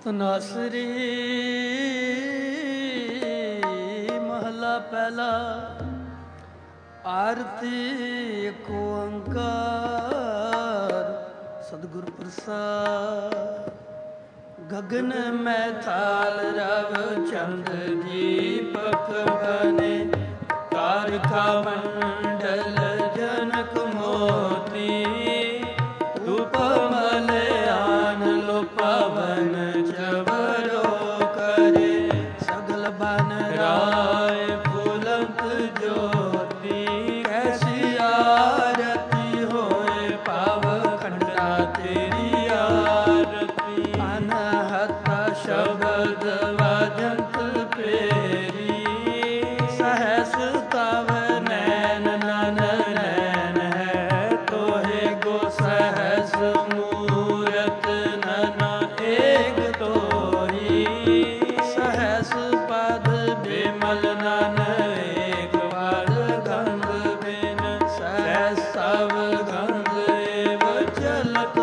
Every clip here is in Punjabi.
ਤਨਾਸਰੀ ਮਹਲਾ ਪਹਿਲਾ। ਆਰਤੀ ਏਕ ਓੰਕਾਰ ਸਤਿਗੁਰ ਪ੍ਰਸਾਦ। ਗਗਨ ਮੈਂ ਥਾਲ ਰਵ ਚੰਦ ਦੀਪਕ ਬਨੇ ਕਾਰਖਾ ਮੰਡਲ ਜਨਕ ਮੋਤੀ ਧੂਪ ਮਲਿਆਨ ਲੋ ਪਵਨ ਚਵਰੋ ਕਰੇ ਸਗਲ ਬਨ ਰਾਏ ਫੁਲੰਤ ਜੋਤੀ ਕੈਸੀ ਆਰਤੀ ਹੋਏ ਪਾਵ ਖੰਡਾ ਤੇਰੀ ਆਰਤੀ ਅਨਹਤ ਸ਼ਬਦ ਵਜੰਤ ਪੇਰੀ ਸਹਸ ਤਵ ਨੈਨ ਨਨ ਨੈਨ ਹੈ ਤੋਹੇ ਗੋ ਸਹਸ ਮੂਰਤ ਨਨ ਏਕ ਤੋਰੀ ਸਹਸ ਪਦ ਬਿਮਲ ਨਨ ਏਕ ਪਦ ਗੰਗ ਬਿਨ ਸਹਸ ਸਭ ਗੰਗ ਏਵ ਚਲਤ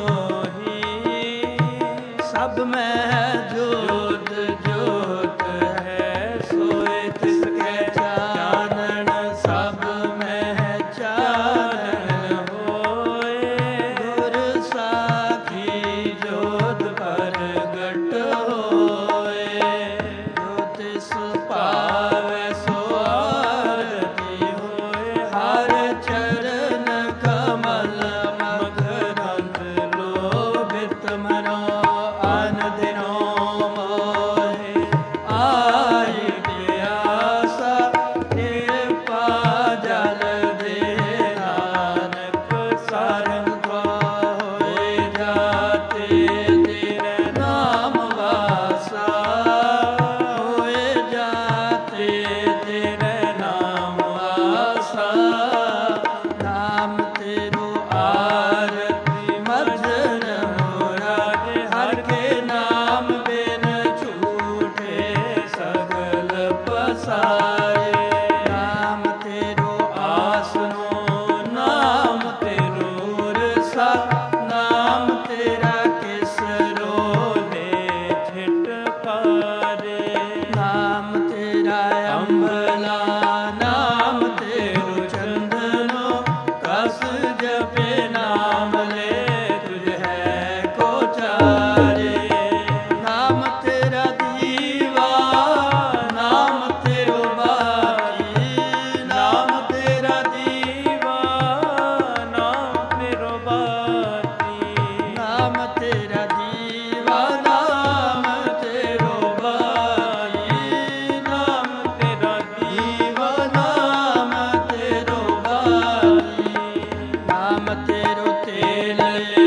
ਮੋਹੀ ਸਭ ਮੈਂ ਜੋਤ ਜੋਤ ਹੈ ਸੋਏ ਤਿਸ ਕੈ ਚਾਨਣ ਸਭ ਮੈਂ ਚਾਨਣ ਹੋਏ ਗੁਰ ਸਾਖੀ ਜੋਤ ਪ੍ਰਗਟ ਹੋਏ ਜੋ ਤਿਸ ਭਾਵੈ ਸੋ ਆਰਤੀ ਹੋਏ ਹਰ ਚਰਨ ਕਮਲ ਮਕਰੰਦ ਲੋਭਿਤ ਮਨੋ ਅਨ ਦਿਨੋ ਮੋਹਿ ਆਈ ਪਿਆਸਾ ਕਿਰਪਾ ਜਲ ਦੇ ਨਾਨਕ ਸਰੰਗ ਹੋਏ ਜਾਤੇ ਤੇਰੇ ਨਾਮ ਵਾਸਾ ਹੋਏ ਜਾਤੇ ਤੇਰੇ ਨਾਮ ਵਾਸਾ ਨਾਮ ਤੇਰੋ ਆਰਤੀ ਮਰਜਨ ਮੁਰਾਰੇ ਹਰ ਕੇ ਨਾਮ ਬਿਨ ਝੂਠੇ ਸਗਲ ਪਸਾਰੇ ਨਾਮ ਤੇਰੋ ਆਸਨੋ ਨਾਮ ਤੇਰੋ ਰਸਾ ਨਾਮ ਤੇਰਾ ਕਿਸਰੋ ਨੇ ਛਿਟਕਾਰੇ ਨਾਮ ਤੇਰਾ ਅੰਬਲਾ ਨਾਮ ਤੇਰੋ ਚੰਦਨੋ ਕਸ ਜਪੇ ਨਾਮ ਲੈ ਤੁਝ ਹੈ ਕੋ ਚਾਰੇ ਨਾਮ ਤੇਰਾ ਦੀਵਾ ਨਾਮ ਤੇਰੋ ਬਾਤੀ ਨਾਮ ਤੇਰਾ ਦੀਵਾ ਨਾਮ ਤੇਰੋ ਬਾਤੀ ਨਾਮ ਤੇਰਾ ਦੀਵਾ ਨਾਮ ਤੇਰੋ ਬਾਤੀ ਨਾਮ ਤੇਰਾ ਦੀਵਾ ਨਾਮ ਤੇਰੋ ਬਾਤੀ ਨਾਮ ਤੇਰੋ ਤੇਲ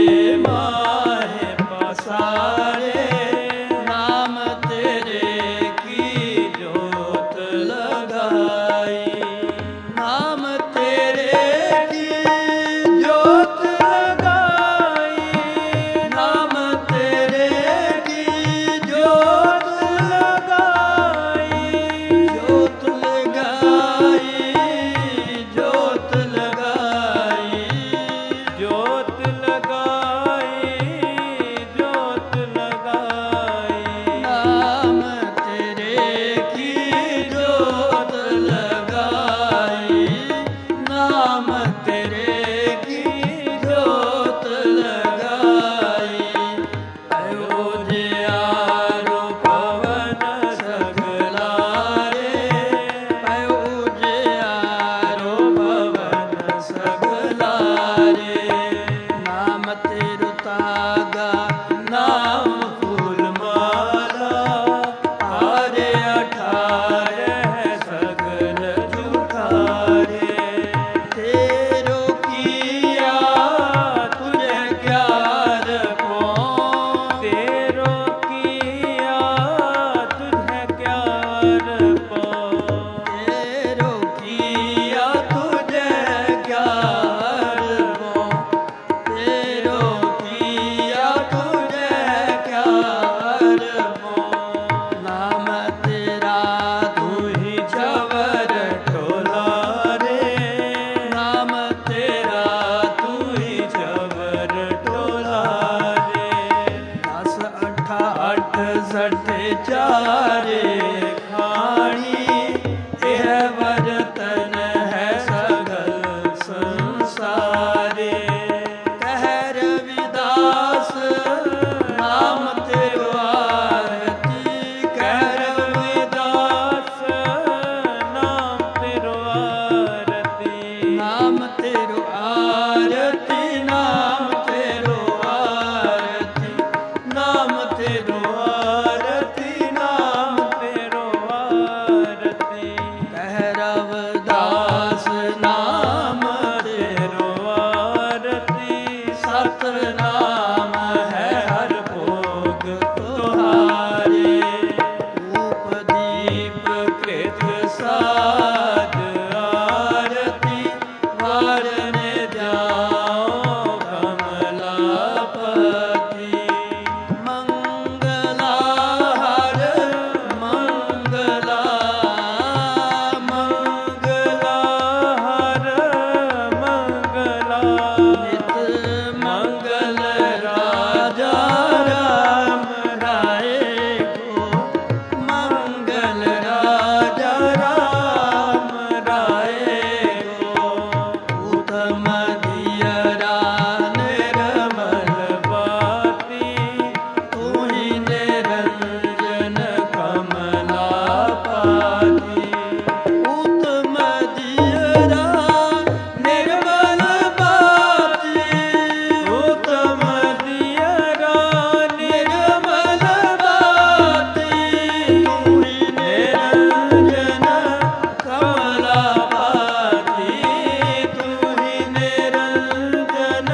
ਮਾਹੇ ਪਸਾਰੇ ਨਾਮ ਤੇਰੇ ਕੀ ਜੋਤ ਲਗਾਈ ਨਾਮ ਤੇਰੇ ਕੀ ਜੋਤ ਲਗਾਈ ਨਾਮ ਤੇਰੇ ਕੀ ਜੋਤ ਲਗਾਈ ਜੋਤ ਲਗਾਈ ਜੋਤ ਲਗਾਈ ਜੋਤ ਲਗਾਈ ਜੋਤ ਲਗਾਈ ਨਾਮ ਤੇਰੇ ਕੀ ਜੋਤ ਲਗਾਈ ਨਾਮ ਤੇਰੇ ਕੀ ਜੋਤ ਲਗਾਈ ਅਯੋ ਜਿਆਰੋ ਪਵਨ ਸਗਲਾਰੇ ਅਯੋ ਜਿਆਰੋ ਪਵਨ ਸਗਲਾਰੇ ਨਾਮ ਤੇਰੋ ਤਾਰੇ ਖਾਣੀ, ਇਹ ਵਰਤਨ ਹੈ ਸਗਲ ਸੰਸਾਰੇ। ਕਹਿ ਰਵਿਦਾਸ ਨਾਮ ਤੇਰੋ ਆਰਤੀ, ਕਹਿ ਰਵਿਦਾਸ ਨਾਮ ਤੇਰੋ ਆਰਤੀ, ਨਾਮ ਤੇਰੋ ਆਰਤੀ, ਨਾਮ ਤੇਰੋ ਆਰਤੀ, ਨਾਮ ਤੇਰੋ ਆਰਤੀ, ਨਾਮ ਤੇਰੋ ਆਰਤੀ। ਕਹਿ ਰਵਿਦਾਸ ਨਾਮ ਤੇਰੋ ਆਰਤੀ, ਸਤਿਨਾਮ ਹੈ ਹਰ ਭੋਗ ਤੁਹਾਰੇ। ਧੂਪ ਦੀਪ ਕ੍ਰਿਤ ਸਾਧ ਆਰਤੀ, ਵਾਰਨ ਜਾਓ ਕਮਲਾਪਤੀ। ਮੰਗਲਾ ਹਰ ਮੰਗਲਾ, ਮੰਗਲਾ ਹਰ ਮੰਗਲਾ, ਨਿਤ ਮੰਗਲ ਰਾਜਾ ਰਾਮ ਰਾਏ ਕੋ, ਮੰਗਲ ਰਾਜਾ ਰਾਮ ਰਾਏ ਕੋ। ਉਤਮ ਦਿਅਰਾ ਨਿਰਮਲ ਬਾਤੀ, ਤੂੰ ਹੀ ਨਿਰੰਜਨ ਕਮਲਾਪਤੀ। ਉਤਮ ਦਿਅਰਾ ਨਿਰਮਲ ਬਾਤੀ, ਉਤਮ ਦਿਅਰਾ ਨਿਰਮਲ ਬਾਤੀ, ਤੂੰ ਹੀ ਨਿਰੰਜਨ ਕਮਲਾਪਤੀ, ਤੂੰ ਹੀ ਨਿਰੰਜਨ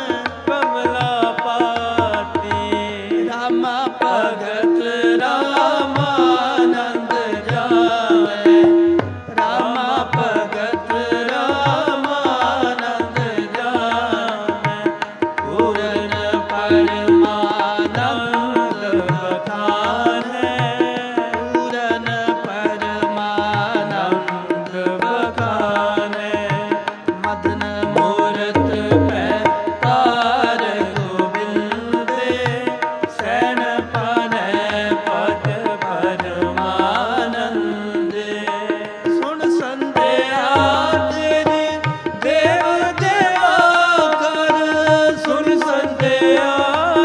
ਕਮਲਾਪਤੀ। ਰਾਮਾ ਭਗਤ ਰਾਮਾਨੰਦ ਜਾਏ, ਰਾਮਾ ਭਗਤ ਰਾਮਾਨੰਦ ਜਾਏ। ਪੂਰਨ ਪਰਮਾਨੰਦ ਬਖਾਨੇ, ਪੂਰਨ ਪਰਮਾਨੰਦ ਬਖਾਨੇ। ਮਦਨ ਮੂਰਤ ਪੈ ਤਾਰ ਗੋਬਿੰਦੇ, ਸੈਨ ਪਾਨੈ ਪਦ ਪਰਮਾਨੰਦੇ। ਸੁਣ ਸੰਧਿਆ ਤੇਰੀ ਦੇਵ ਦੇਵਾ ਕਰ, ਸੁਣ ਸੰਧਿਆ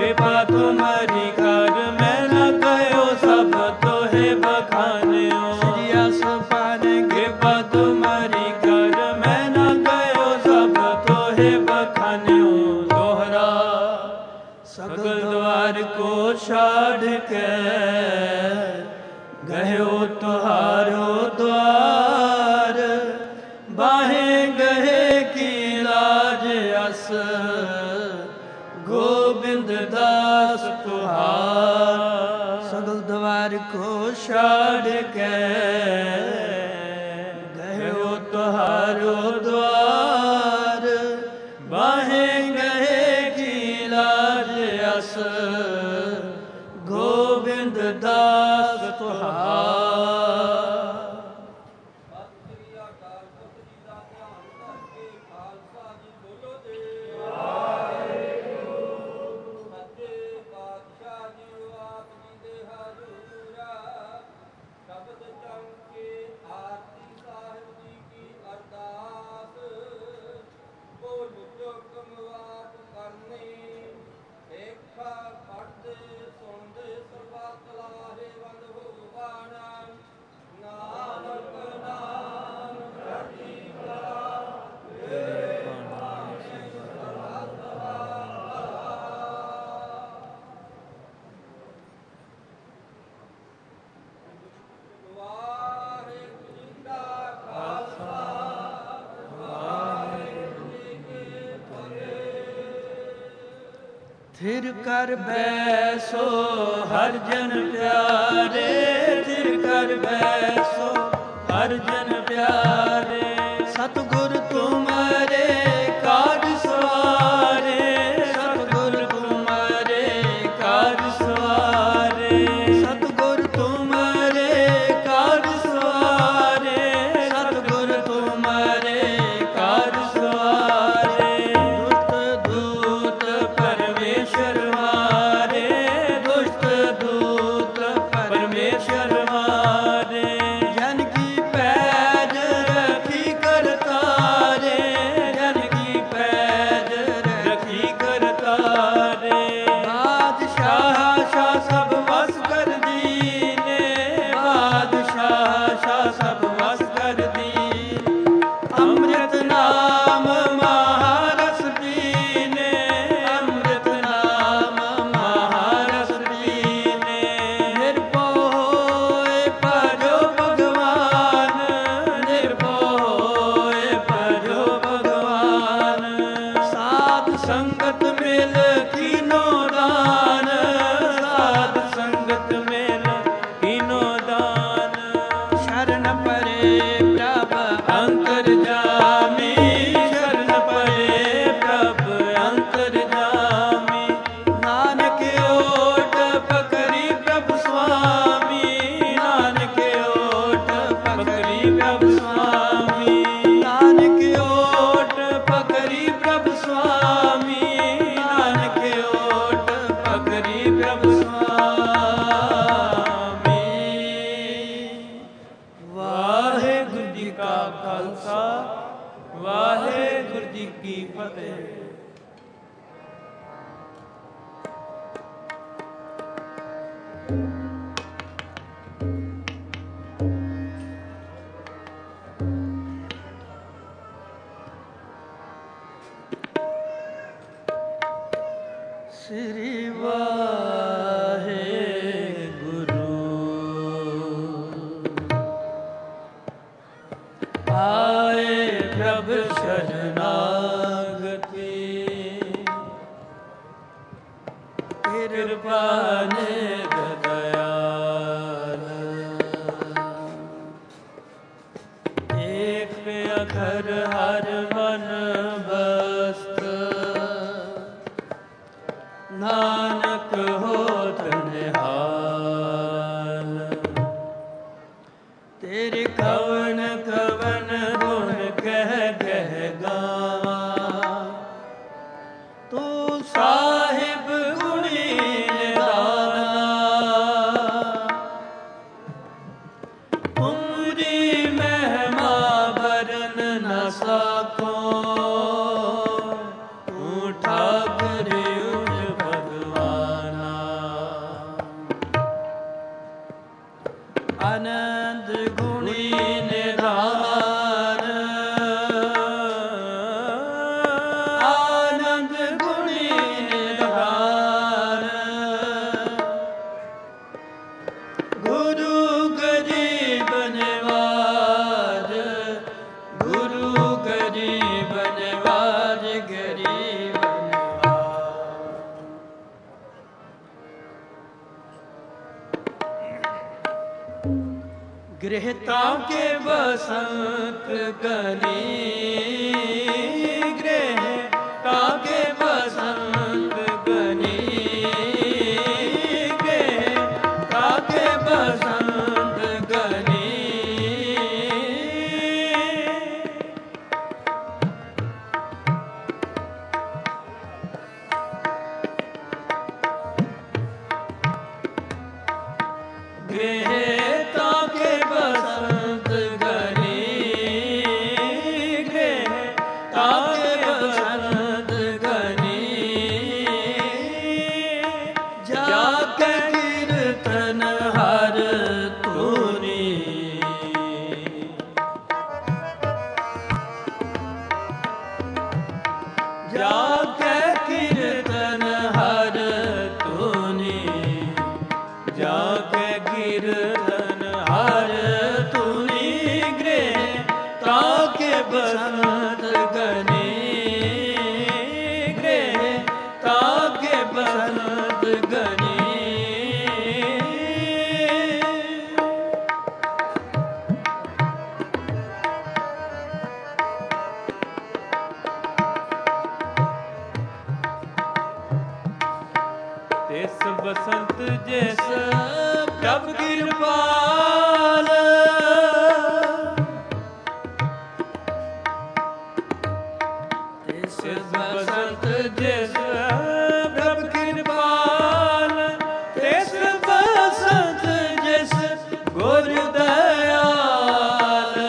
कृपा तुम्हारी कर मैं न गयो सब तोहे बखान्यो। श्री आसमान कृपा तुम्हारी कर मैं न गयो सब तोहे बखान्यो। दोहरा सगल द्वार को छाड़ के गयो तुहारो द्वार। बाहे गहे की लाज अस गोबिंद दास तुहार। सगल द्वार को छाड़ के गयो तुहारो द्वार। बाहे गहे की लाज अस गोबिंद दास तुहार। थिर कर बैसो हर जन प्यारे। थिर कर बैसो हर जन प्यारे। सतगुर तुम्हारे काज सवारे। सतगुर तुम्हारे काज सवारे। सतगुर तुम्हारे काज सवारे। सतगुर तुम्हारे काज सवारे। दुष्ट दूत परमेश्वर मारे। दुष्ट दूत परमेश्वर मारे। जन की पैज रखी कर तारे। जन की पैज रखी कर तारे। बादशाह शाह सब वस कर दीने। बादशाह शाह सब वस कर दीने। अमृत नाम महारस पीने। अमृत नाम महारस पीने। निर्भय होए भजो भगवान। निर्भय होए भजो भगवान। साध संगत मिल कीनो दान। साध संगत मिल कीनो दान। शरण परे प्रभ अंतर जामी। शरण परे प्रभ अंतर जामी। नानक ओट पकड़ी प्रभु स्वामी। नानक ओट पकड़ी प्रभु स्वामी। नानक ओट पकड़ी प्रभु स्वामी। नानक ओट पकड़ी प्रभु स्वामी। वाहेगुरु जी का खालसा वाहेगुरु जी की फतेह। श्री वाहेगुरु आए प्रभु शरणागति। कृपा निध दयाल। एक अखर हर मन बस्त। नानक होत निहाल। तेरे कवन कवन गुण कह कह गावा। तू साहिब गुणी निदाना। तुमरी महिमा बरन न साको। तू ठाकुर उज भगवान। ਆਨੰਦ ਗੁਣੀ ਨਿਧਾਨ, ਆਨੰਦ ਗੁਣੀ ਨਿਧਾਨ। ਗੁਰੂ ਗਰੀਬ ਨਿਵਾਜ, ਗੁਰੂ ਗਰੀਬ ਨਿਵਾਜ, ਗਰੀਬ गृहता के बसंत गनी, गृहता के बसंत गनी, गृहता के बसंत गनी। गृहता के बसंत गनी, गृहता के बसंत गनी। जाके कीर्तन हर तूनी, जाके कीर्तन हर तूनी, जाके कीर्तन हर तूनी। गृहता के बसंत गनी, गृहता के बसंत गनी। तिस बसंत जिस प्रभ कृपाल, तिस बसंत जिस प्रभ कृपाल, तिस बसंत जिस गुर दयाल।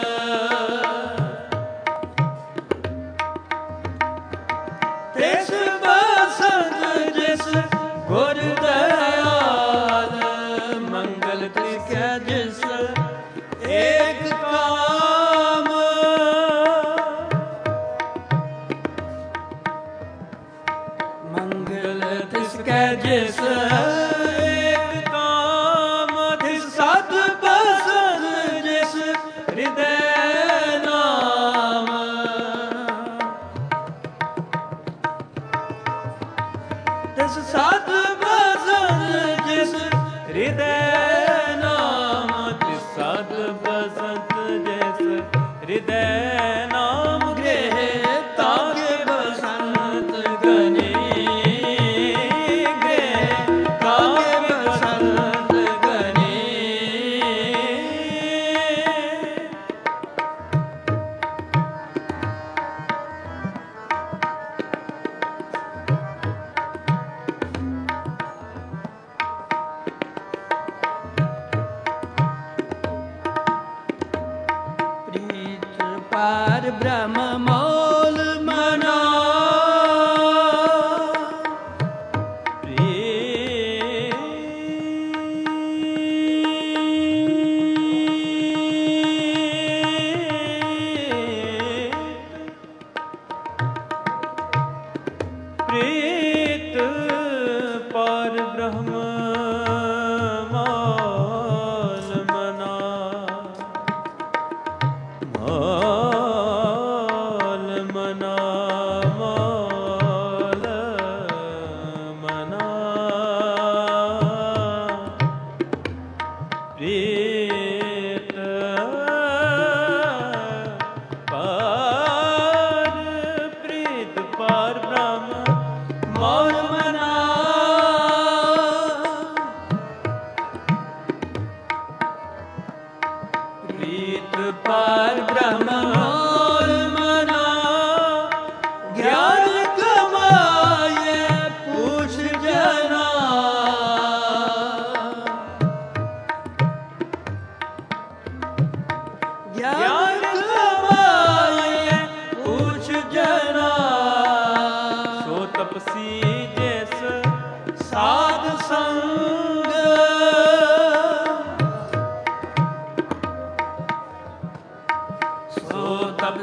तिस बसंत जिस गुर दयाल, मंगल तिसकै जिस एक काम, मंगल तिसकै जिस एक काम। तिस सत बसंत जिस हृदय नाम, तिस सत बसंत जिस हृदय नाम, तिस सत बसंत जिस हृदय नाम। गृहता के बसंत गनी, गृहता के बसंत गनी। प्रीत पार ब्रह्म मौल मना, प्रीत पार ब्रह्म मौल मना, मौल मना, मौल मना। प्रीत पार, प्रीत पार ब्रह्म मौल मना। प्रीत पार ब्रह्म मौल मना, ज्ञान कमाए पूछ जना। ज्ञान कमाए पूछ जना, सो तपसी जिस साध संग।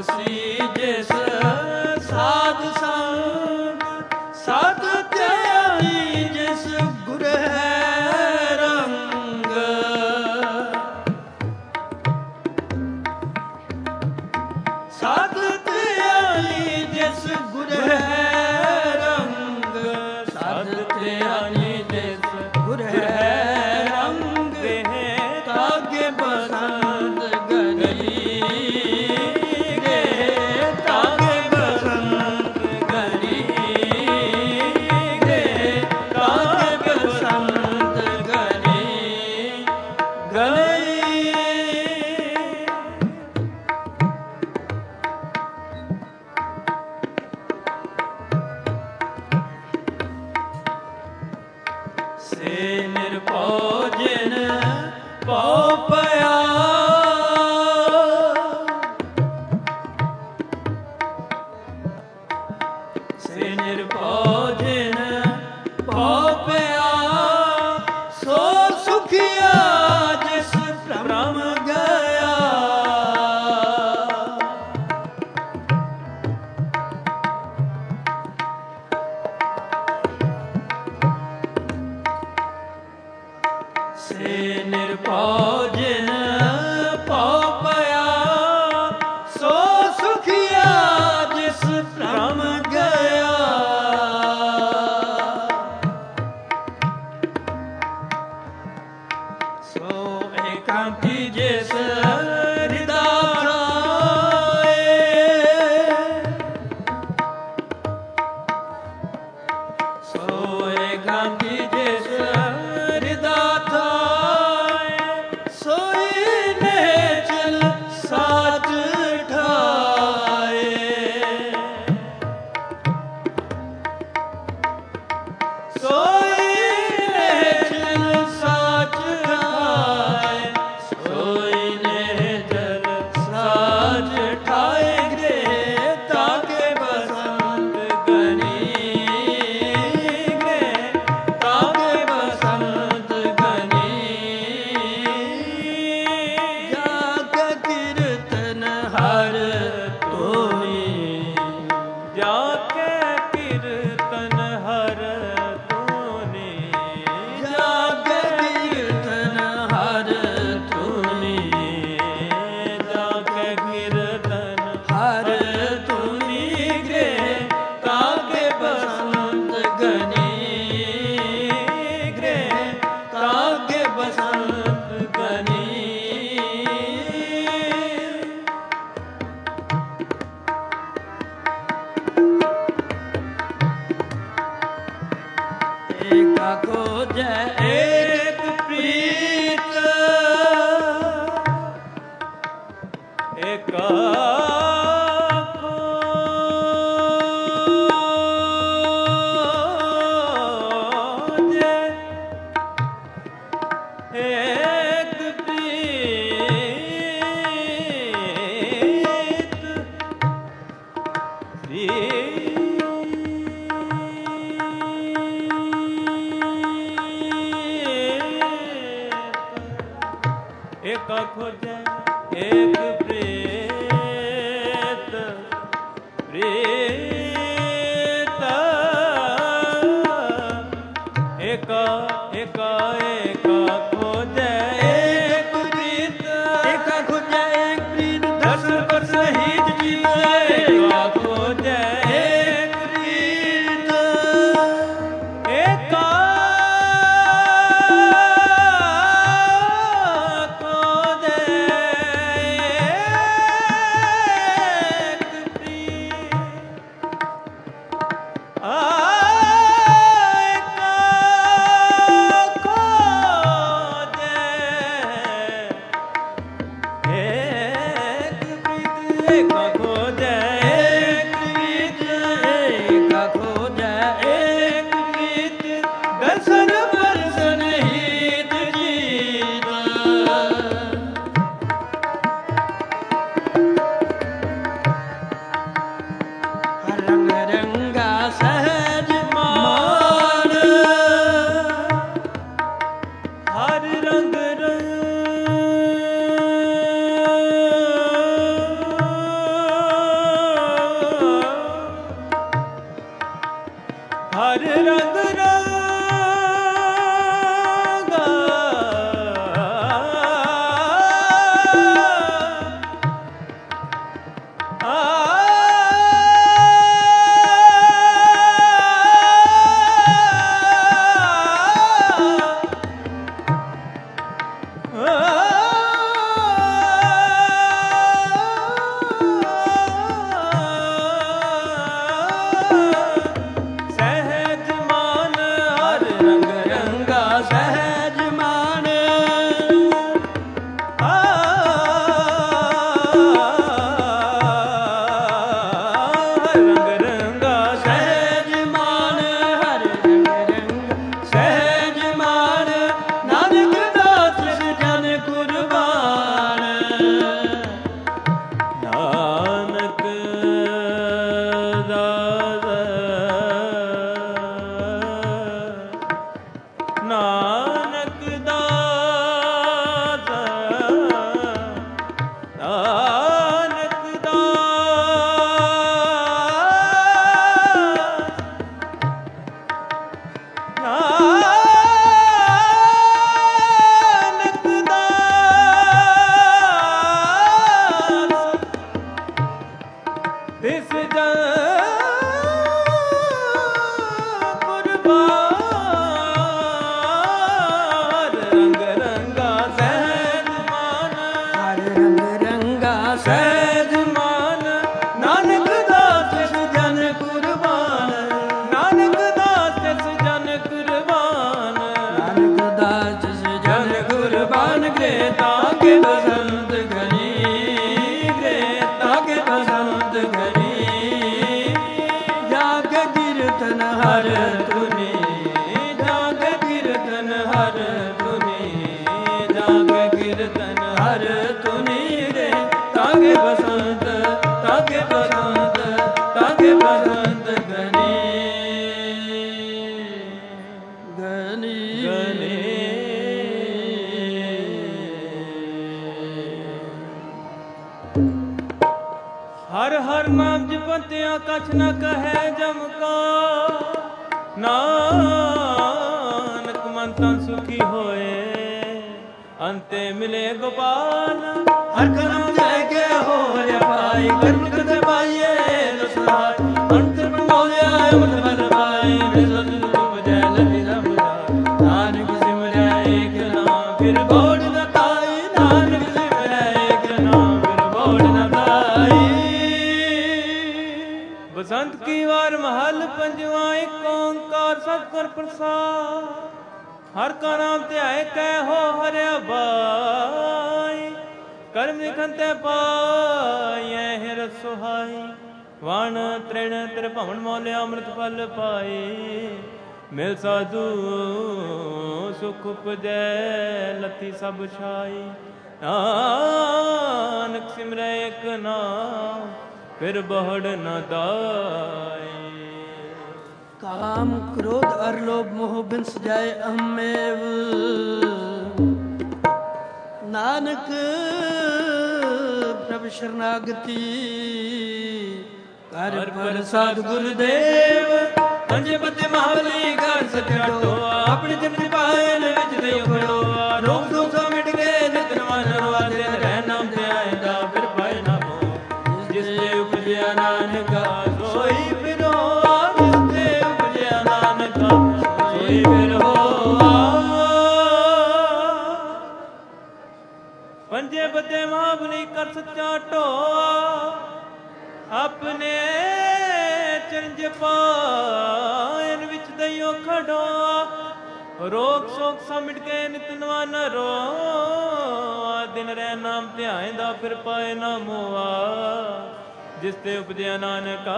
ਤਪਸੀ ਜਿਸ ਸਾਧ ਸੰਗ ਸਤ ਧਿਆਈ ਜਿਸ ਗੁਰ ਹੈ ਰੰਗ ਸਤ ਧਿਆਈ ਜਿਸ ਗੁਰ ਹੈ ਰੰਗ ਸਤ ਧਿਆਈ ਜਿਸ ਗੁਰ ਹੈ ਰੰਗ ਤਾਗੇ ਬਸੰਤ ਗਰੀ ਤਾਗੇ ਬਸੰਤ ਗਰੀ ਤਾਗੇ ਬਸੰਤ ਗਰੀ ਗਈ ਸੇ ਨਿਰਭਉ ਜਿਨ ਭਉ ਪਿਆ ਸੇ ਨਿਰਭਉ ਜਿਨ ਭਉ ਪਿਆ ਸੋ ਸੁਖੀਆ ਜਿਸ ਭ੍ਰਮ ਗਿਆ ਸੇ ਨਿਰਭਉ ਜਿਨ ਭਉ ਪਿਆ ਸੋ ਸੁਖੀਆ ਜਿਸ ਭ੍ਰਮ ਗਿਆ ਸੋ ਏਕਾਂਤੀ ਜਿਸ ਹਿਰਦਾ ਧਾਏ ਸੋ ਏਕਾਂਤੀ ਜਿਸ ਹਿਰਦਾ ਧਾਏ ਸੋਈ ਨਿਹਚਲ ਸਾਚ ਠਾਏ ਸੋਈ ਨਿਹਚਲ ਸਾਚ ਠਾਏ ਸੋਈ ਨਿਹਚਲ ਸਾਚ ਠਾਏ ਗ੍ਰੇ ਤਾਕੇ ਬਸੰਤ ਗਨੀ ਗ੍ਰੇ ਤਾਕੇ ਬਸੰਤ ਗਨੀ ਜਾ ਕੇ ਕੀਰਤਨ ਹਰ ਧੋਨੀ ਜਾ ਕੇ ਕੀਰਤਨ ਹਰ ਧੋਨੀ ਜਾ ਕੇ ਕੀਰਤਨ ਹਰ ਧੋਨੀ ਜਾ ਕੇ ਕੀਰਤਨ ਹਰ ਧੋਨੀ ਗ੍ਰੇ ਤਾਗੇ ਬਸੰਤ ਗਨੀ ਗ੍ਰੇ ਤਾਗੇ ਬਸੰਤ ਗਨੀ ਏਕਾ ਖੋਜੈ ਏਕ ਪ੍ਰੀਤ ਏਕਾ ਖੋਜੈ ਏਕ ਏਕਾ ਖੋਜੈ ਏਕ ਪ੍ਰੀਤ ਪ੍ਰੀਤ ਏਕਾ ਏਕਾ ਏਕਾ ਖੋਜੈ ਏਕ ਪ੍ਰੀਤ ਏਕਾ ਖੋਜੈ ਏਕ ਪ੍ਰੀਤ ਦਸ ਪਰ ਸਹੀਤ ਜੀਵੈ ਏਕਾ ਖੋਜੈ ਏਕ ਪ੍ਰੀਤ ਏਕਾ ਨਾਨਕ ਦਾਸ ਨਾਨਕ ਦਾਸ ਨਾਨਕ ਦਾਸ ਤਿਸ ਜਨ ਸਹਿਜ ਮਾਨ ਨਾਨਕ ਦਾਸ ਤਿਸ ਜਨ ਕੁਰਬਾਨ ਨਾਨਕ ਦਾਸ ਤਿਸ ਜਨ ਕੁਰਬਾਨ ਨਾਨਕ ਦਾਸ ਤਿਸ ਜਨ ਕੁਰਬਾਨ ਗ੍ਰੇ ਤਾਕੇ ਬਸੰਤ ਗਨੀ ਗ੍ਰੇ ਤਾਕੇ ਬਸੰਤ ਗਨੀ ਜਾਗ ਕੀਰਤਨ ਹਰ ਤੁਨੀ ਜਾਗ ਕੀਰਤਨ ਹਰ ਤੁਨੀ ਜਾਗ ਕੀਰਤਨ ਹਰ ਤੁਨੀ ਤਾਗੇ ਬਸੰਤ ਤਾਗੇ ਬਸੰਤ ਤਾਗੇ ਬਸੰਤ ਗਨੀ ਗਨੀ ਗਨੀ ਹਰ ਹਰ ਨਾਮ ਜਪਤਿਆ ਕਛ ਨ ਕਹੈ ਜਮ ਕਾ ਨਾਨਕ ਮਨ ਤਨ ਸੁਖੀ ਹੋਏ ਅੰਤੇ ਮਿਲੇ ਗੋਪਾਲ ਹਰ ਕਰਮ ਜੈ ਕੇ ਹੋਰ ਪਾਈ ਕਰਮ ਕਦੇ ਪਾਈਏ ਰਸਨਾਈ ਅੰਤ ਬੋਲਿਆ ਅਮਰ ਮਨ ਪਾਈ ਮਿਲਨ ਰੂਪ ਜੈ ਲਲਿ ਰਮਦਾ ਨਾਨਕ ਸਿਮਰੈ ਏਕ ਨਾਮ ਫਿਰ ਬੋੜ ਨ ਪਾਈ ਨਾਨਕ ਸਿਮਰੈ ਏਕ ਨਾਮ ਫਿਰ ਬੋੜ ਨ ਪਾਈ ਬਸੰਤ ਕੀ ਵਾਰ ਮਹਲ ਪੰਜਵਾ ਏਕ ਓੰਕਾਰ ਸਤਿਗੁਰ ਪ੍ਰਸਾਦ ਹਰ ਕਾ ਨਾਮ ਧਿਆਏ ਕਹਿ ਹੋ ਹਰਿਆ ਬਾਈ ਕਰਮ ਲਿਖਨ ਤੇ ਪਾਈਐ ਹਿਰ ਸੁਹਾਈ ਵਣ ਤ੍ਰਿਣ ਤਿਰ ਭਵਨ ਮੋਲਿਆ ਅੰਮ੍ਰਿਤ ਫਲ ਪਾਏ ਮਿਲ ਸਾਧੂ ਸੁਖ ਉਪਜੈ ਲਤੀ ਸਭ ਛਾਈ ਨਾਨਕ ਸਿਮਰੈ ਏਕ ਨਾਮ ਫਿਰ ਬਹੁੜ ਨ ਦਾਈ काम क्रोध अर लोभ मोह बिन सजाए अहमेव नानक प्रभ शरणागति कर प्रसाद गुरुदेव पंजे बते महाबली कर सचटो अपने जिम्मे पाए न विच दे खड़ो रोग दोष मिट गए नित मन रवादे रह नाम ते आएगा फिर पाए ना हो जिस दे उपजया नानका सोई फिरो पंजे बदे महाबली कर सच्चा ढोआ अपने चरंज पायन विच दइयो खड़ोआ रोग शोक समिट गए नित नवान रो दिन रह नाम ध्याएंदा फिर पाए ना मोआ जिस ते उपजया नानका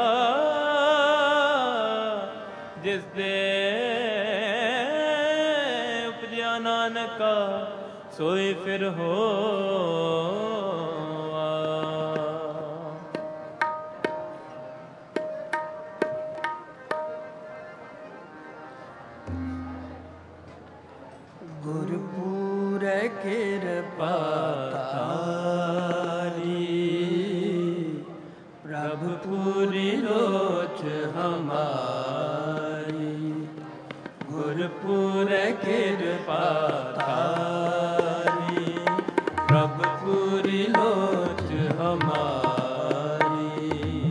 जिस दे उपजया नानका सोई फिर हो गुरपुर कृपा प्रभु पूरी लोच हमारी गुरपुर कृपा प्रभु पूरी लोच हमारी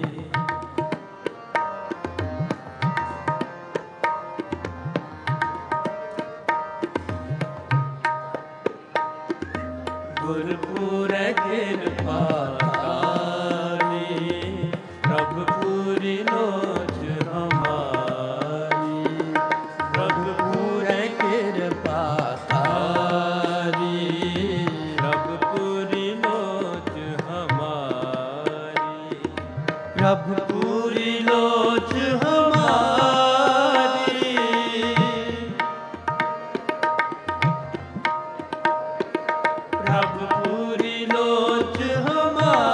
गुरपुर कृपा प्रभु पूरी लोच हमारी प्रभु पूरे कृपा प्रभु पूरी लोच हमारी प्रभु पूरी लोच हमारी प्रभु पूरी लोच हमारी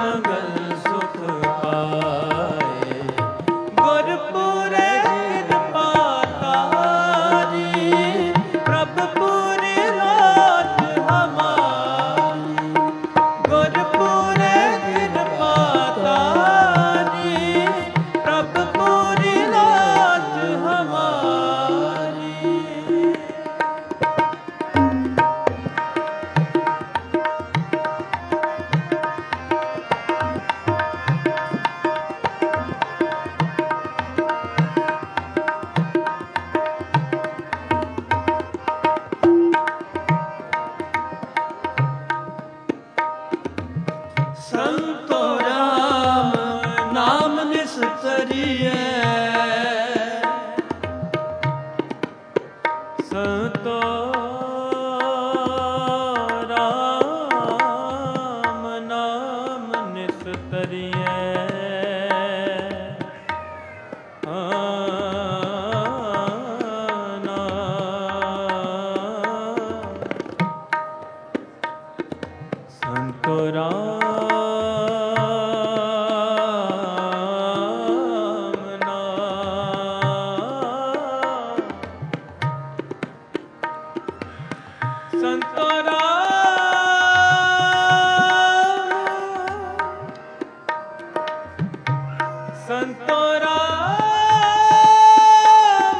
ਮੰਗਲ ਸੁਖ ਪਾਏ। ਗੁਰਪੁਰੇ ਕਿਰਪਾ ਤਾਰੀ, ਪ੍ਰਭ ਪੂਰੀ ਲਾਜ ਹਮਾਰੀ। ਗੁਰਪੁਰੇ ਕਿਰਪਾ ਤਾਰੀ, ਪ੍ਰਭ ਪੂਰੀ ਲਾਜ ਹਮਾਰੀ। ਸੰਤੋ ਰਾਮ ਨਾਮ ਨਿਸਤਰੀਐ। ਸੰਤੋ ਰਾਮ ਨਾਮ ਨਿਸਤਰੀਐ। ਸੰਤੋ ਰਾਮ ਨਾਮ, ਸੰਤੋ ਰਾਮ, ਸੰਤੋ ਰਾਮ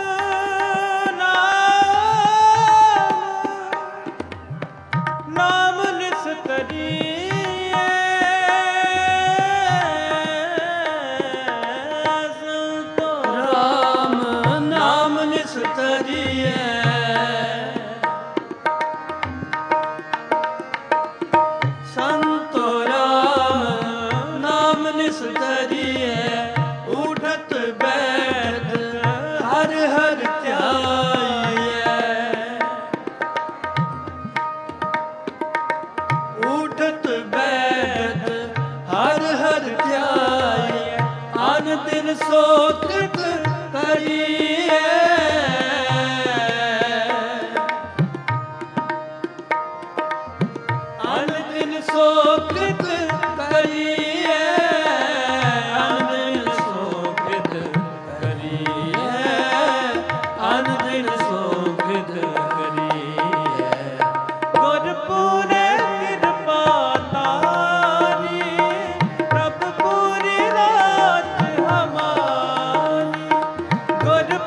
ਨਾਮ, ਨਾਮ ਨਿਸਤਰੀਐ। ਸੰਤੋ ਰਾਮ ਨਾਮ ਨਿਸਤਰੀਐ। ਸੰਤੋ ਰਾਮ ਨਾਮ ਨਿਸਤਰੀਐ। ਉਠਤ ਬੈਠ ਹਰ ਹਰ ਧਿਆਈਐ। ਉਠਤ ਬੈਠ ਹਰ ਹਰ ਧਿਆਈਐ। ਅਨ ਦਿਨ ਸੋਤਿਤ ਕਰੀਐ। ਅਨ ਦਿਨ ਸੋਤਿਤ ਕਰੀਐ। ਅਨ ਦਿਨ ਸੋਤਿਤ ਕਰੀਐ। ਅਨ ਦਿਨ ਸੋਤਿਤ ਕਰੀਐ। ਗੁਰਪੁਰੇ ਕਿਰਪਾ ਤਾਰੀ, ਪ੍ਰਭ ਪੂਰੀ ਲਾਜ ਹਮਾਰੀ। ਗੁਰ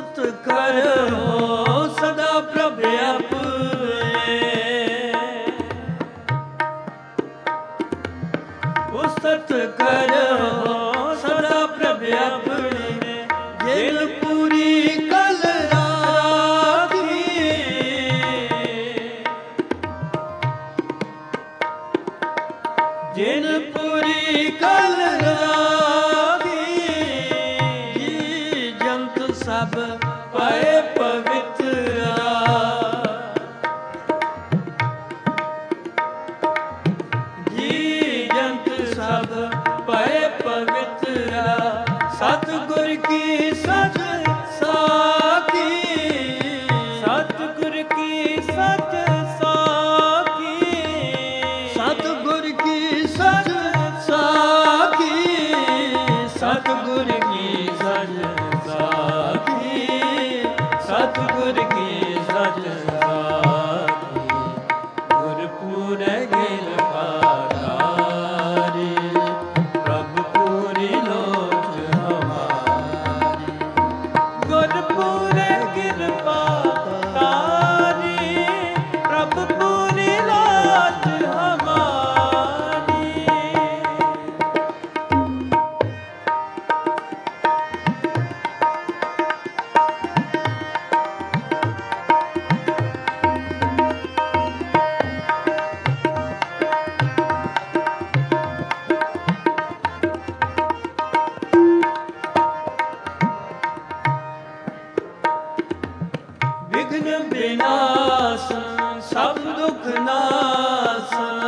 ਉਸਤਤ ਕਰੋ ਸਦਾ ਪ੍ਰਭ ਆਪਣੇ, ਉਸਤਤ ਕਰੋ ਸਦਾ ਪ੍ਰਭ ਆਪਣੇ, ਜਿਨ ਪੂਰੀ ਕਲ ਰਾਖੀ, ਜਿਨ ਪੂਰੀ ਕਲ ਰਾਖੀ, ਜੀ ਜੰਤ ਸਭ ਪਏ ਪਵਿੱਤਰਾ, ਜੀ ਜੰਤ ਸਭ ਪਏ ਪਵਿੱਤਰਾ, ਸਤਿਗੁਰ ਕੀ ਸਚ ਸਾਖੀ, ਸਤਿਗੁਰ ਕੀ ਸਚ ਸਾਖੀ, ਸਤਿਗੁਰ ਕੀ ਸਚ ਸਾਖੀ, ਸਤਿਗੁਰ ਕੀ ਸਚ ਸਾਖੀ, ਸਤਿਗੁਰ ਕੀ ਸਚ ਸਾਖੀ, ਗੁਰਪੂਰੈ ਕਿਰਪਾ ਧਾਰੀ, ਪ੍ਰਭ ਪੂਰੀ ਲੋਚ ਹਮਾਰੀ, ਗੁਰਪੂਰੈ ਕਿਰਪਾ ਧਾਰੀ, ਪ੍ਰਭ ਪੂਰੀ ਲੋਚ ਹਮਾਰੀ। ਵਿਘਨ ਵਿਨਾਸ਼ਨ ਸਭ ਦੁਖ ਨਾਸ਼ਨ,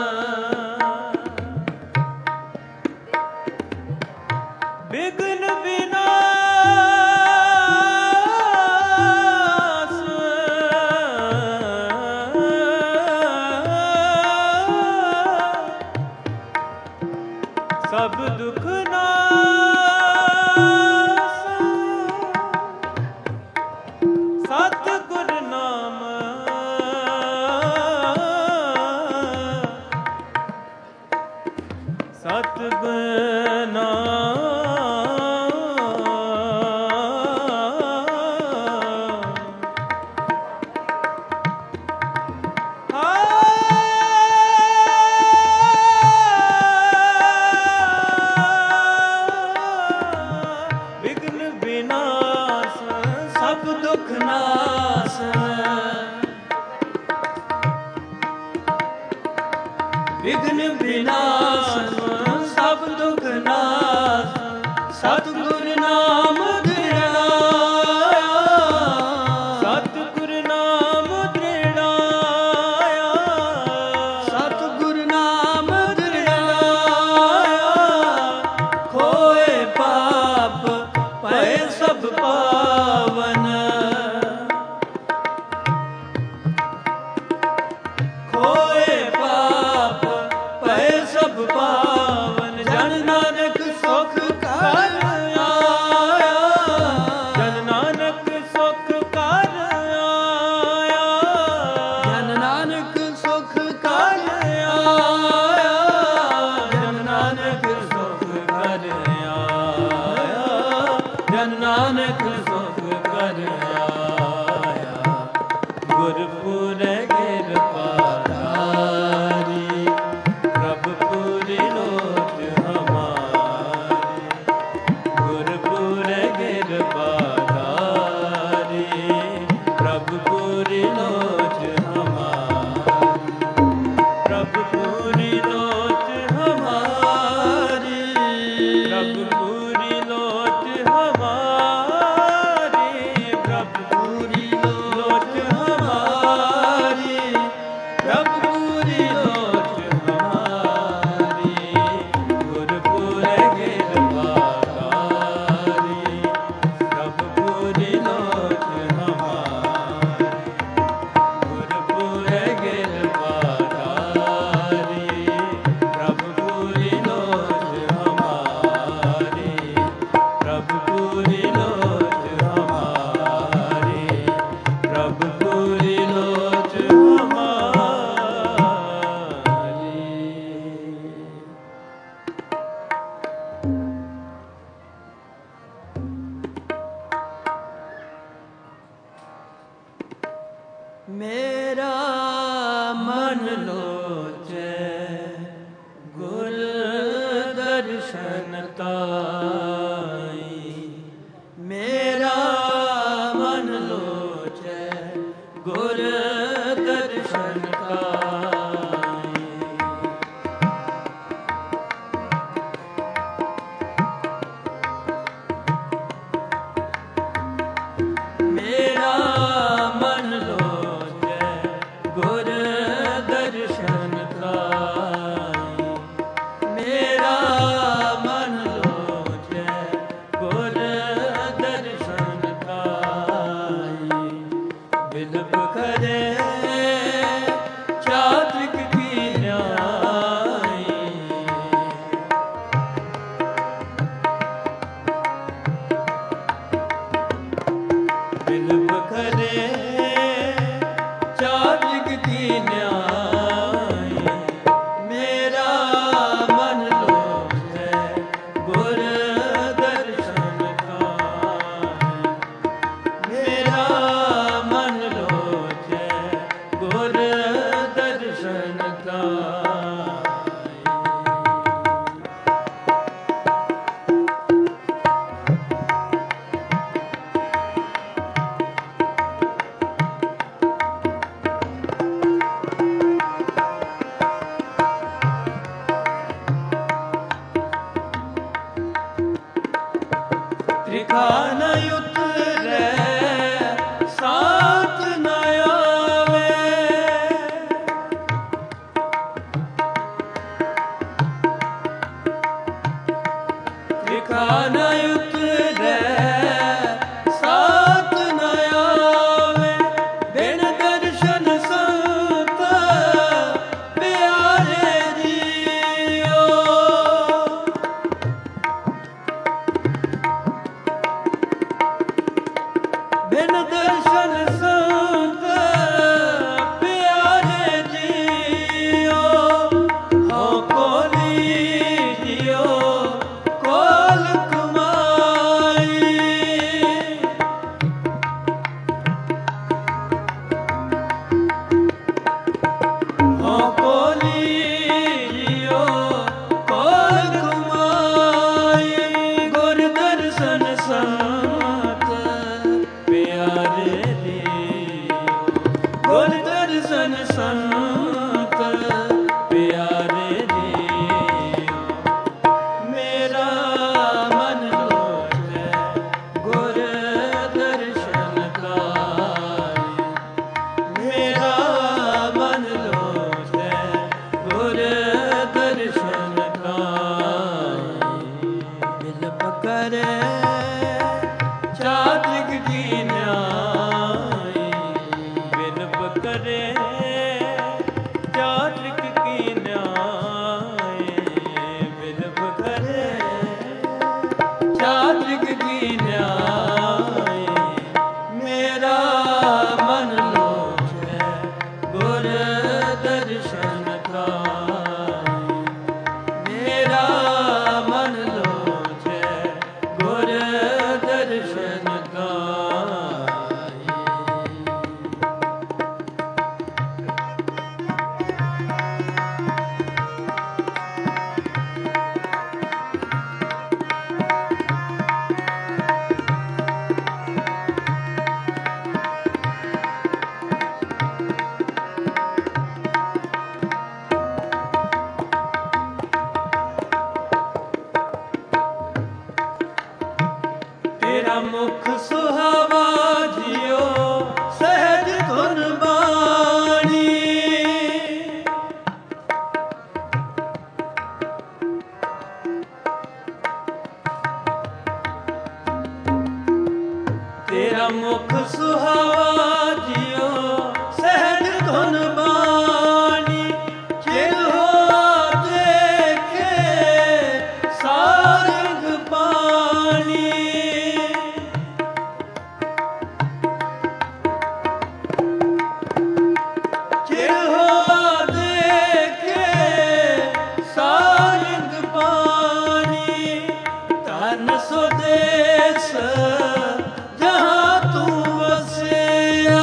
ਵਿਘਨ ਵਿਨਾਸ਼ ਸਭ ਦੁਖ ਨਾਸ਼, ਸਤਿਗੁਰ ਨਾਮ ਸਤਿਗੁਰ ਨਾਮ ਵਿਘਨ ਵਿਨਾਸ਼ ਸਭ ਦੁਖ ਨਾਸ਼ਨ, ਵਿਘਨ ਵਿਨਾਸ਼ਨ ਸਭ ਦੁਖ ਨਾਸ਼ਨ, ਸਤਿਗੁਰ ਨਾਮ ਦ੍ਰਿੜਾਇਆ, ਸਤਿਗੁਰ ਨਾਮ ਦ੍ਰਿੜਾਇਆ, ਸਤਿਗੁਰ ਨਾਮ ਦ੍ਰਿੜਾਇਆ, ਖੋਏ ਪਾਪ ਪਏ ਸਭ ਪਾਵਨ, ਮੇਰਾ ਮਨ ਲੋਚੈ ਗੁਰ ਦਰਸ਼ਨ ਤਾਈ, ਮੇਰਾ ਮਨ ਲੋਚੈ ਗੁਰ ਦਰਸ਼ਨ ਤਾਈ। ਮੇਰਾ ਮਨ ਲੋਚੈ ਗੁਰ ਦਰਸ਼ਨ ਤਾਈ, ਮੇਰਾ ਮਨ ਲੋਚੈ ਗੁਰ ਦਰਸ਼ਨ ਤਾਈ। ਬਿਲਪ ਕਰੇ ਚਾਤ੍ਰਿਕ ਕੀ ਨਿਆਈ, ਬਿਲਪ ਕਰੇ ਚਾਤ੍ਰਿਕ ਕੀ ਨਿਆਈ। ਮੇਰਾ ਮਨ ਲੋਚੈ ਗੁਰ ਦਰਸ਼ਨ ਤਾਈ, ਮੇਰਾ ਮਨ ਲੋਚੈ ਗੁਰ ਦਰਸ਼ਨ ਤਾਈ। ਤ੍ਰਿਖਾ ਨ ਉਤਰੈ ਸਾਥ ਨ ਆਵੇ, ਤ੍ਰਿਖਾ ਨ ਉਤਰੈ ਸਾਥ ਨ ਆਵੇ। ਬਿਨ ਦਰਸ਼ਨ ਸੰਤ ਪਿਆਰੇ ਜੀਓ, ਬਿਨ ਦਰਸ਼ਨ ਸੰਤ ਪਿਆਰੇ ਜੀਓ। ਹਉ ਕੋਲੀ ਜੀਓ ਕੋਲ ਕਮਾਈ, ਹਉ ਕੋਲੀ ਜੀਓ ਕੋਲ ਕਮਾਈ। ਗੁਰ ਦਰਸ਼ਨ ਸੰਤ ਪਿਆਰੇ ਜੀਓ, ਗੁਰ ਦਰਸ਼ਨ ਸੰਤ ਪਿਆਰੇ ਜੀਓ। ਮੇਰਾ ਮਨ ਲੋਚੈ ਗੁਰ ਦਰਸ਼ਨ ਤਾਈ, ਮੇਰਾ ਮਨ ਲੋਚੈ ਗੁਰ ਦਰਸ਼ਨ ਤਾਈ। ਬਿਲਪ ਕਰੇ ਚਾਤ੍ਰਿਕ ਕੀ ਨਿਆਈ, ਬਿਲਪ ਕਰੇ ਚਾਤ੍ਰਿਕ ਕੀ ਨਿਆਈ, ਬਿਲਪ ਕਰੇ ਚਾਤ੍ਰਿਕ ਕੀ ਨਿਆਈ। ਮੇਰਾ ਮਨ ਲੋਚੈ ਗੁਰ ਦਰਸ਼ਨ ਤਾਈ, ਮੇਰਾ ਮਨ ਲੋਚੈ ਗੁਰ ਦਰਸ਼ਨ ਤਾਈ। ਤੇਰਾ ਮੁਖ ਸੁਹਾਵਾ ਜੀਓ ਸਹਿਜ ਧੁਨ ਬਾਣੀ, ਤੇਰਾ ਮੁਖ ਸੁਹਾਵਾ ਜੀਓ ਸਹਿਜ ਧੁਨ ਬਾਣੀ। ਚਿਰ ਹੋ ਦੇਖੇ ਸਾਰੰਗ ਪਾਣੀ, ਚਿਰ ਹੋ ਦੇਖੇ ਸਾਰੰਗ ਪਾਣੀ। ਧਨ ਸੁਦੇਸ ਜਹਾਂ ਤੂੰ ਵਸਿਆ,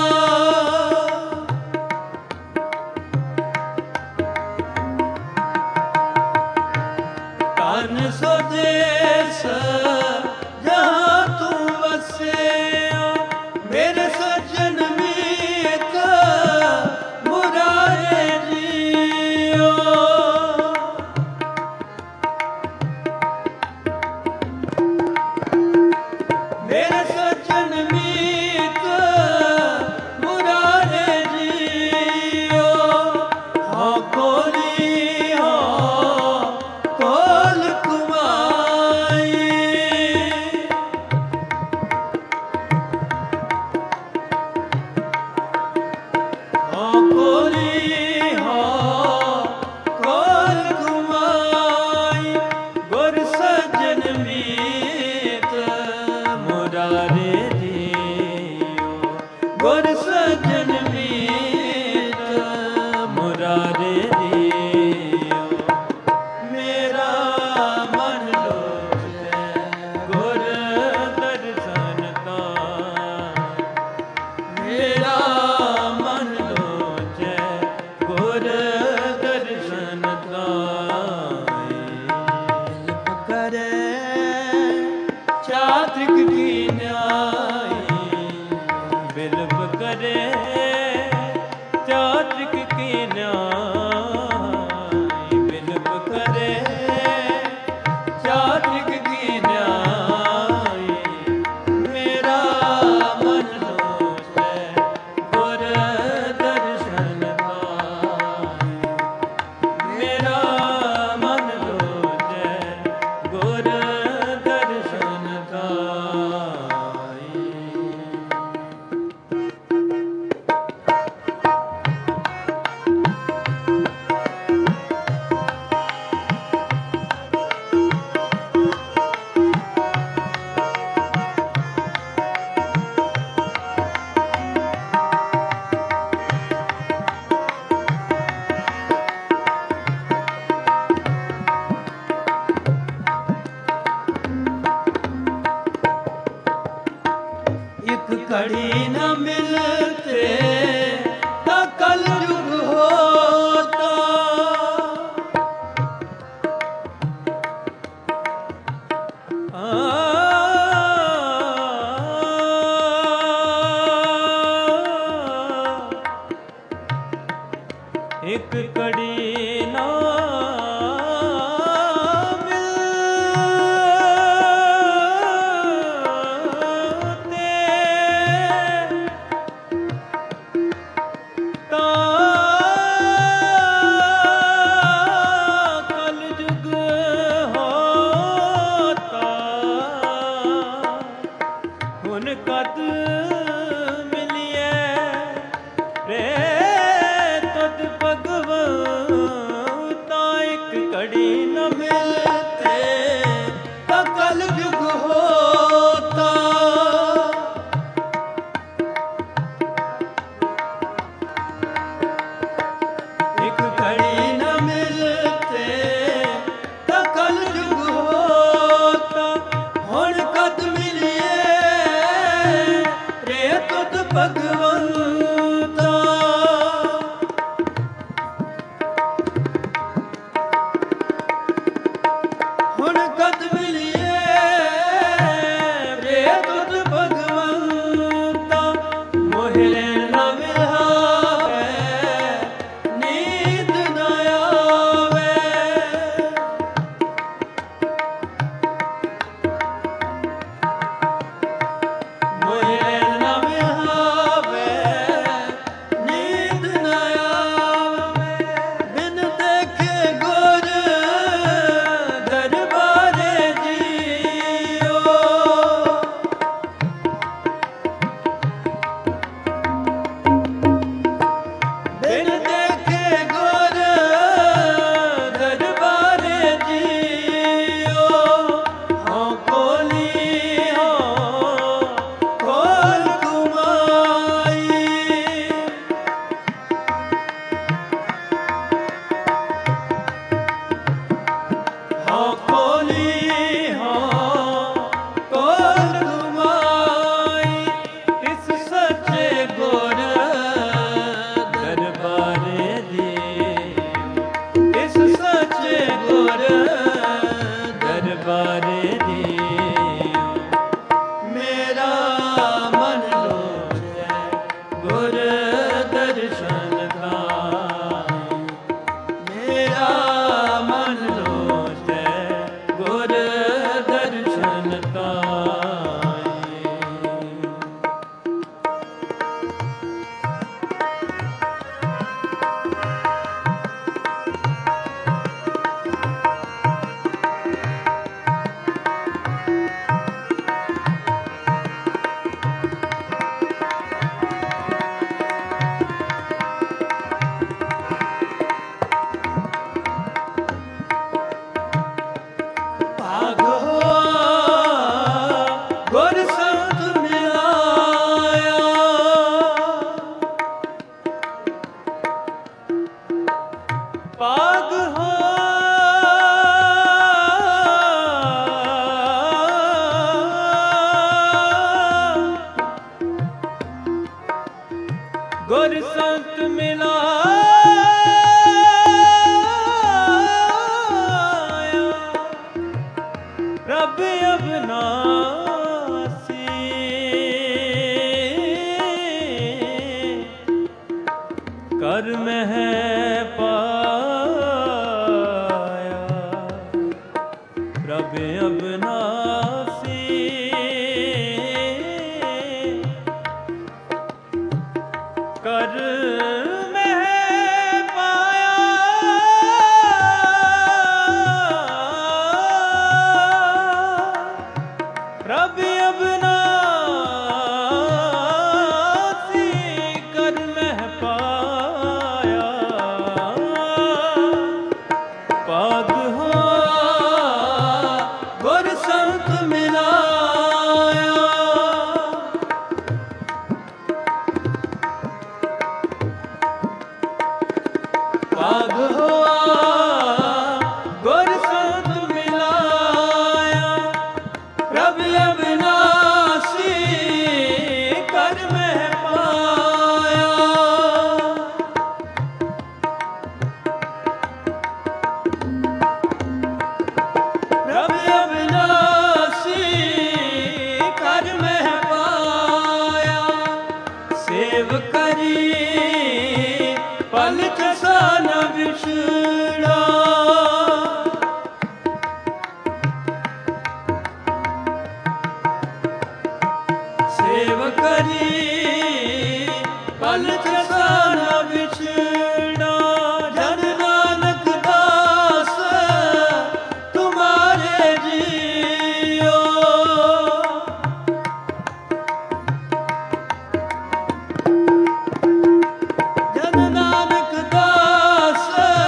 गुर सजन मीत मुरारे दियो मेरा मन लोचै गुर दर्शन का मेरा मन लोचै गुर दर्शन का करे चात्रिक की न्याय बिल्व करे चात्रिक की न्याय बिल्व करे चात्रिक की न्याय मेरा मन लोचै गुर दर्शन का मेरा मन लोचै गुर दर्शन का एक घड़ी न मिलते तो कल युग होता एक घड़ी ना कद मिलिए रे तद भगवता एक घड़ी न मिलते तो कल युग होता एक घड़ी न मिलते तो कल युग होता हुण कद मिलिए भगवंता हुण कद मिलिए रे तुझ भगवंता मोहिले न विहावे नींद न आवे मोहिले न विहावे ਗੁਰ ਸੰਤ ਮਿਲਾਇਆ ਰੱਬ ਅਬਨਾਸੀ ਕਰ ਮਹਿ ਪਾਇਆ ਰੱਬ ਅਬਨਾਸੀ ਕਰ ਮਹਿ ਪਾਇਆ ਰੱਬ ਅਬਨਾਸੀ ਕਰ ਮਹਿ ਪਾਇਆ ਪਾਗ ਹੋ ਗੁਰ ਸੰਤ ਮਿਲਾਇਆ ਪਾਗ ਹੋਆ ਗੁਰ ਸੰਤ ਮਿਲਾਇਆ ਪ੍ਰਭ ਅਬਨਾਸੀ ਕਰ ਮਹਿ ਪਾਇਆ ਪ੍ਰਭ ਅਬਨਾਸੀ ਕਰ ਮਹਿ ਪਾਇਆ ਸੇਵ ਕਰੀ ਪਲ ਚਸਾ ਨ ਵਿਛੜਾ ਸੇਵ ਕਰੀ ਪਲ ਚਸਾ ਨ ਵਿਛੜਾ ਜਨ ਨਾਨਕ ਦਾਸ ਤੁਮਾਰੇ ਜੀਓ ਜਨ ਨਾਨਕ ਦਾਸ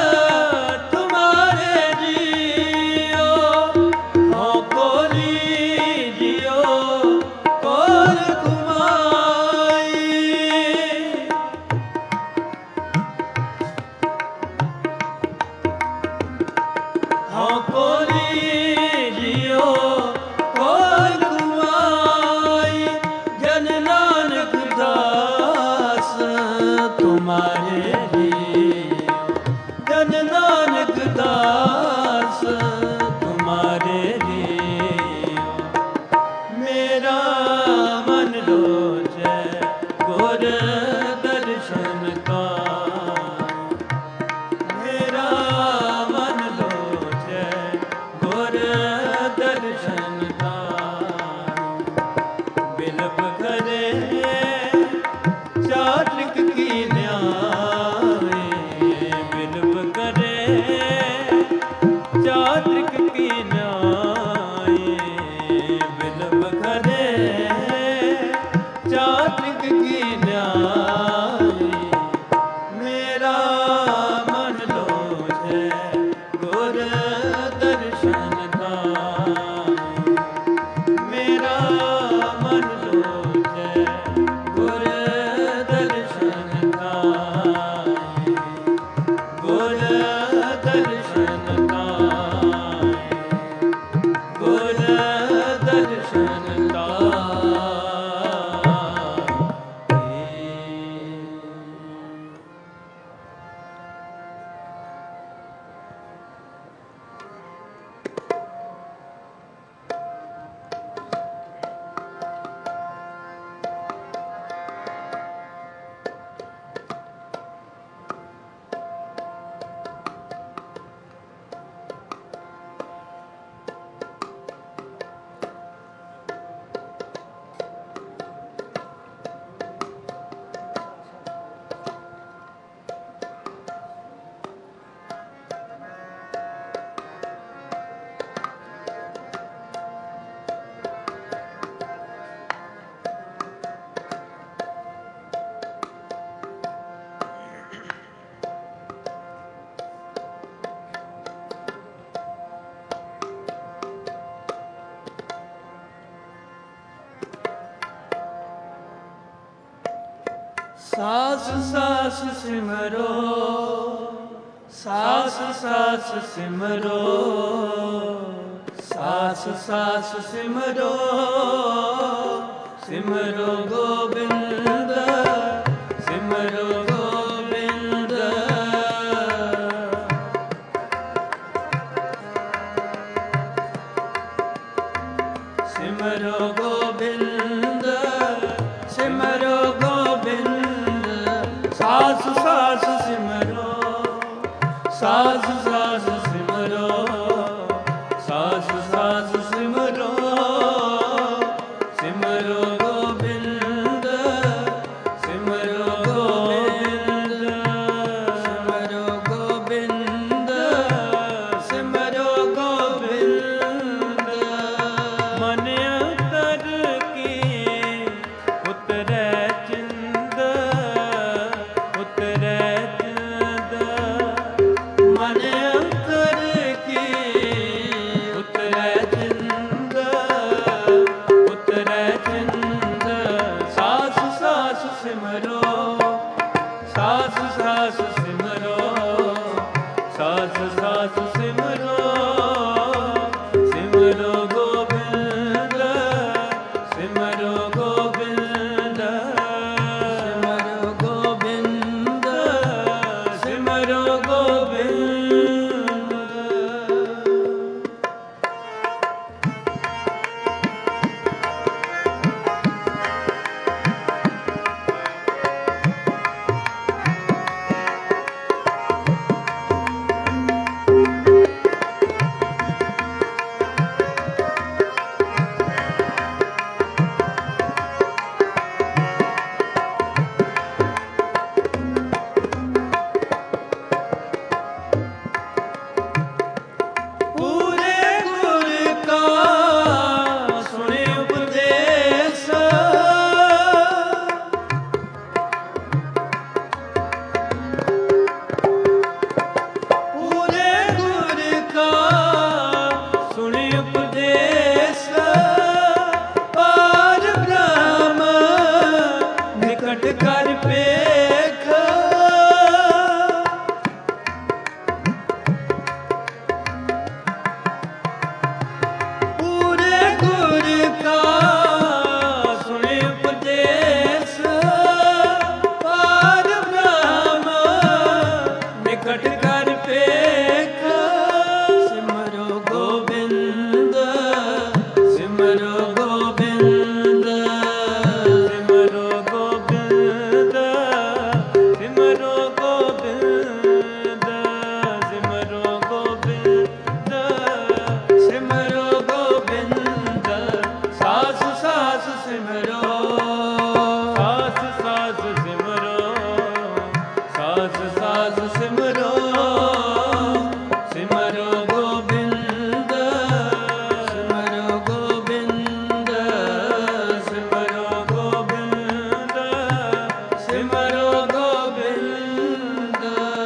ਤੁਮਾਰੇ ਜੀਓ ਹਉ ਕੋਲੀ ਜੀਓ ਕੋਲ ਕੁਮਾਈ ਹਉ ਕੋਲੀ ਜੀਓ ਕੋਲ ਕੁਮਾਈ ਜਨ ਨਾਨਕ ਦਾਸ ਤੁਮਾਰੇ ਜੀਓ ਜਨ ਨਾਨਕ ਦਾਸ ਤੁਮਾਰੇ ਜੀਓ ਮੇਰਾ ਮਨ ਲੋਚੈ ਗੁਰ ਦਰਸ਼ਨ ਕਾ ਮੇਰਾ ਮਨ ਲੋਚੈ ਗੁਰ ਦਰਸ਼ਨ ਕਾ ਬਿਲਪ ਕਰੇ ਚਾਤ੍ਰਿਕ ਕੀ ਨਿਆਏ ਬਿਲਪ ਕਰੇ ਚਾਤ੍ਰਿਕ ਕੀ ਨਿਆਏ ਬਿਲਪ ਕਰੇ ਚਾਤ੍ਰਿਕ ਕੀ ਨਿਆਏ ਮੇਰਾ ਮਨ ਲੋਚੈ ਗੁਰ ਦਰਸ਼ਨ ਕਾ ਮੇਰਾ ਮਨ ਲੋਚੈ ਗੁਰ ਦਰਸ਼ਨ ਕਾ ਗੁਰ ਦਰਸ਼ਨ ਕਾ ਗੁਰ ਦਰਸ਼ਨ ਕਾ ਸਾਸ ਸਾਸ ਸਿਮਰੋ ਸਾਸ ਸਾਸ ਸਿਮਰੋ ਸਾਸ ਸਾਸ ਸਿਮਰੋ ਸਿਮਰੋ ਗੋਬਿੰਦ ਸਿਮਰੋ ਸਾਸ ਸਾਸ ਸਿਮਰੋ, ਸਾਸ ਸਾਸ ਸਿਮਰੋ, ਸਿਮਰੋ ਗੋਬਿੰਦ, ਸਿਮਰੋ ਗੋਬਿੰਦ, ਸਿਮਰੋ ਗੋਬਿੰਦ, ਸਿਮਰੋ ਗੋਬਿੰਦ। ਮਨ ਅੰਤਰ ਕੀ ਉਤਰੈ ਚਿੰਦ, ਉਤਰੈ ਚਿੰਦ, ਮਨ ਅੰਤਰ ਕੀ ਉਤਰੈ ਚਿੰਦ, ਉਤਰੈ ਚਿੰਦ। ਸਾਸ ਸਾਸ ਸਿਮਰੋ, ਸਾਸ ਸਾਸ ਸਿਮਰੋ, ਸਾਸ ਸਾਸ ਸਿਮਰੋ, ਸਿਮਰੋ ਗੋਬਿੰਦ, ਸਿਮਰੋ ਗੋਬਿੰਦ, ਸਿਮਰੋ ਗੋਬਿੰਦ, ਸਿਮਰੋ ਗੋਬਿੰਦ। ਪੂਰੇ ਗੁਰ ਕਾ ਸੁਣੇ ਉਪਦੇਸ, ਪੂਰੇ ਗੁਰ ਕਾ ਸੁਣੇ ਉਪਦੇਸ, ਪਾਰ ਬ੍ਰਹਮ ਨਿਕਟ ਕਰ ਪੇਖ। ਪੂਰੇ ਗੁਰ ਕਾ ਸੁਣੇ ਉਪਦੇਸ, ਪਾਰ ਬ੍ਰਹਮ ਨਿਕਟ ਕਰ ਪੇਖ। ਸਿਮਰੋ ਗੋਬਿੰਦ, ਸਿਮਰੋ ਗੋਬਿੰਦ, ਸਿਮਰੋ ਗੋਬਿੰਦ, ਸਿਮਰੋ ਗੋਬਿੰਦ, ਸਿਮਰੋ ਗੋਬਿੰਦ, ਸਿਮਰੋ ਗੋਬਿੰਦ। ਸਾਸ ਸਾਸ ਸਿਮਰੋ, ਸਾਸ ਸਾਸ ਸਿਮਰੋ, ਸਾਸ ਸਾਸ ਸਿਮਰੋ, ਸਿਮਰੋ ਗੋਬਿੰਦ, ਸਿਮਰੋ ਗੋਬਿੰਦ, ਸਿਮਰੋ ਗੋਬਿੰਦ, ਸਿਮਰੋ ਗੋਬਿੰਦ।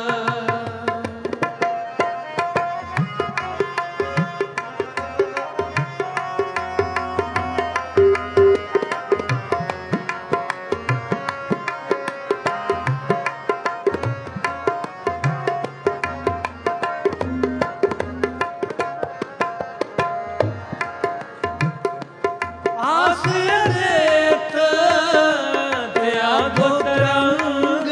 ਆਸ ਅਨੇਕ ਦਇਆ ਗੁਪਤ ਰੰਗ,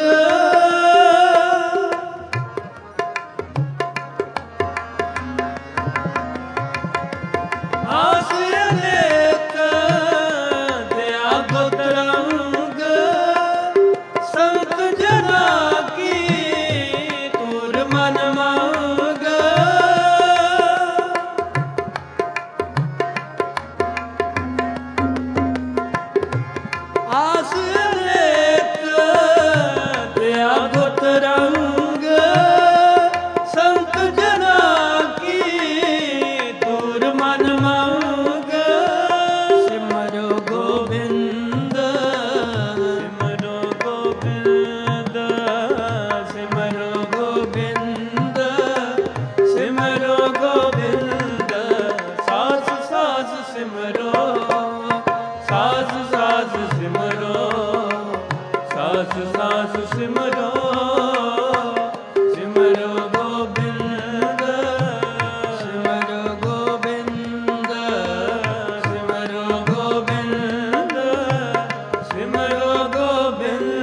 ਆਸ ਅਨੇਕ ਦਇਆ ਗੁਪਤ ਰੰਗ, ਸੰਤ ਜਨਾਂ ਕੀ ਤੁਰ ਮਨ ਮੰਗ। ਆਸ ਅਨੇਕ ਦਇਆ ਗੁਪਤ ਰੰਗ, ਸੰਤ ਜਨਾਂ ਕੀ ਤੁਰ ਮਨ ਮੰਗ। ਸਿਮਰੋ ਗੋਬਿੰਦ, ਸਿਮਰੋ ਗੋਬਿੰਦ, ਸਿਮਰੋ ਗੋਬਿੰਦ, ਸਿਮਰੋ ਗੋਬਿੰਦ। ਸਾਸ ਸਾਸ ਸਿਮਰੋ, ਸਾਸ ਸਾਸ ਸਿਮਰੋ, ਸਾਸ ਸਾਸ ਸਿਮਰੋ, ਸਿਮਰੋ ਗੋਬਿੰਦ, ਸਿਮਰੋ ਗੋਬਿੰਦ, ਸਿਮਰੋ ਗੋਬਿੰਦ, ਸਿਮਰੋ ਗੋਬਿੰਦ।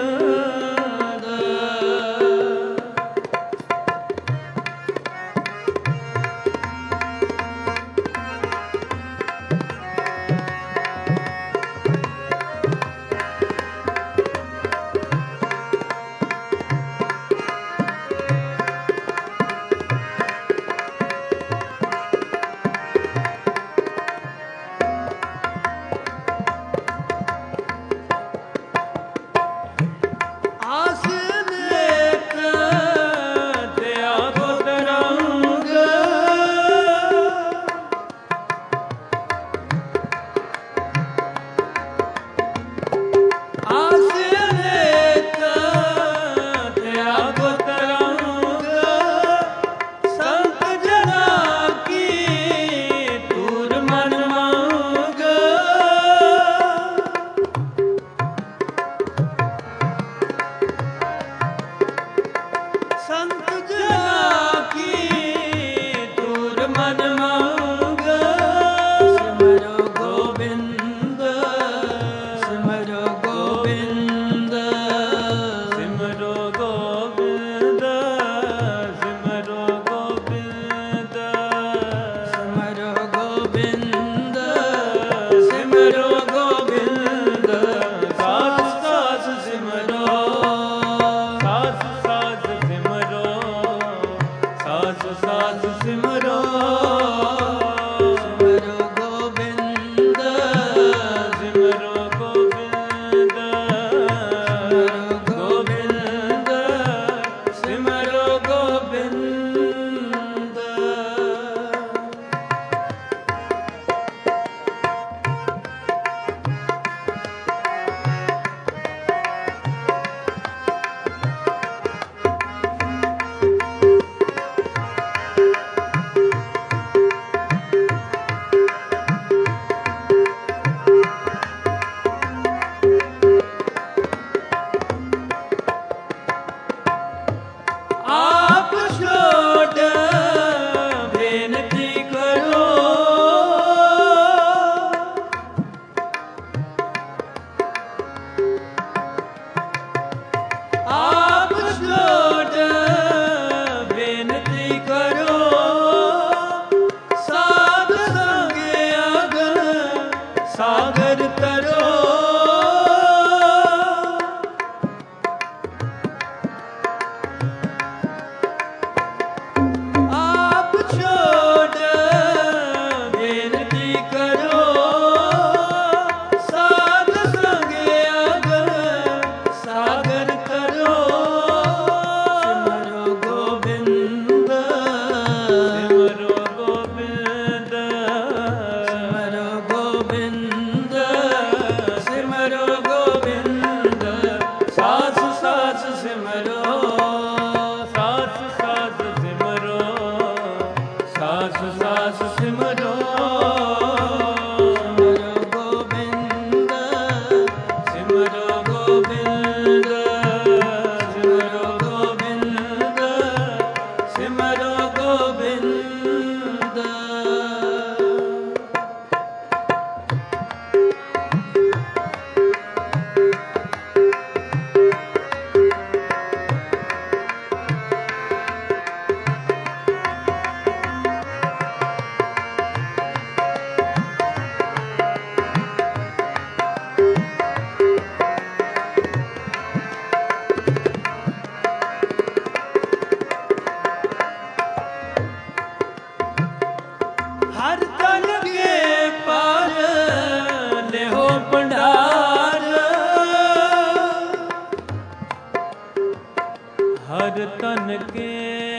ਹਰ ਤਨ ਕੇ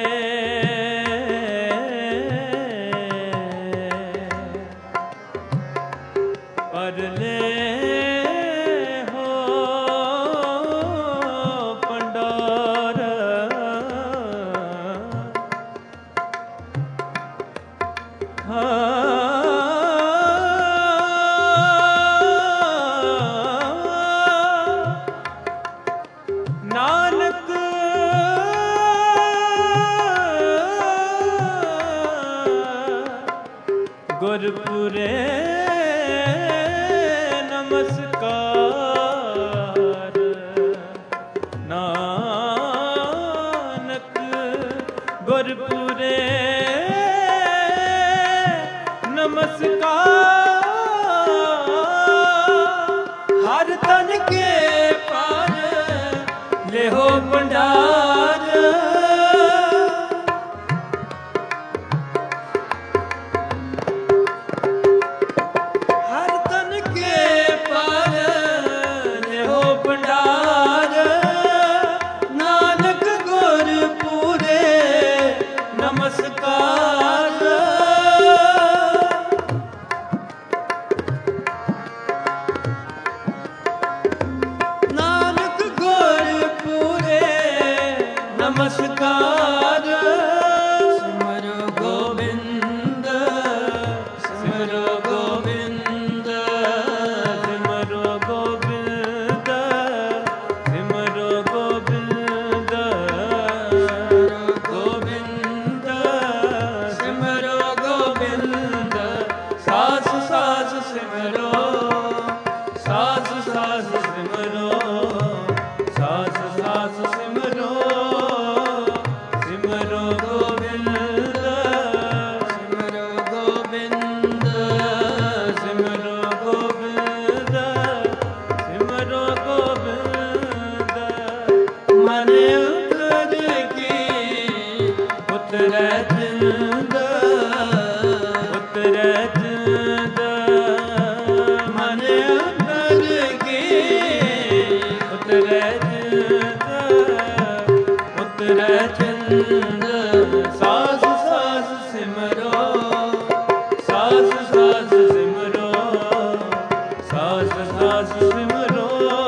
ਪਰਲੇ ਗੁਰਪੁਰੇ ਨਮਸਕਾਰ ਨਾਨਕ ਗੁਰਪੁਰੇ ਨਮਸਕਾਰ ਹਰ ਤਨ ਕੇ ਪਰ ਲਿਹੋ ਭੰਡਾਰ ਨਮਸਕਾਰ ਸਿਮਰੋ ਗੋਬਿੰਦ ਸਿਮਰੋ ਗੋਬਿੰਦ ਸਿਮਰੋ ਗੋਬਿੰਦ ਸਿਮਰੋ ਗੋਬਿੰਦ ਗੋਬਿੰਦ ਸਿਮਰੋ ਗੋਬਿੰਦ ਸਾਸ ਸਾਸ ਸਿਮਰੋ ਸਾਸ ਸਾਸ ਸਿਮਰੋ ਸਾਸ ਸਾਸ ਸਿਮਰੋ ਸਿਮਰੋ ਗੋਬਿੰਦ ਸਿਮਰੋ ਗੋਬਿੰਦ ਸਿਮਰੋ ਗੋਬਿੰਦ ਸਿਮਰੋ ਗੋਬਿੰਦ ਮਨ ਉਤਰ ਕੀ ਉਤਰੈ ਜਿੰਦ ਉਤਰੈ ਜਿੰਦ ਮਨ ਉਤਰ ਕੀ ਉਤਰੈ ਜਿੰਦ ਉਤਰੈ ਜਿੰਦ ਸਾਸ ਸਾਸ ਸਿਮਰੋ ਸਾਸ ਸਾਸ ਸਿਮਰੋ ਸਾਸ ਸਾਸ ਸਿਮਰੋ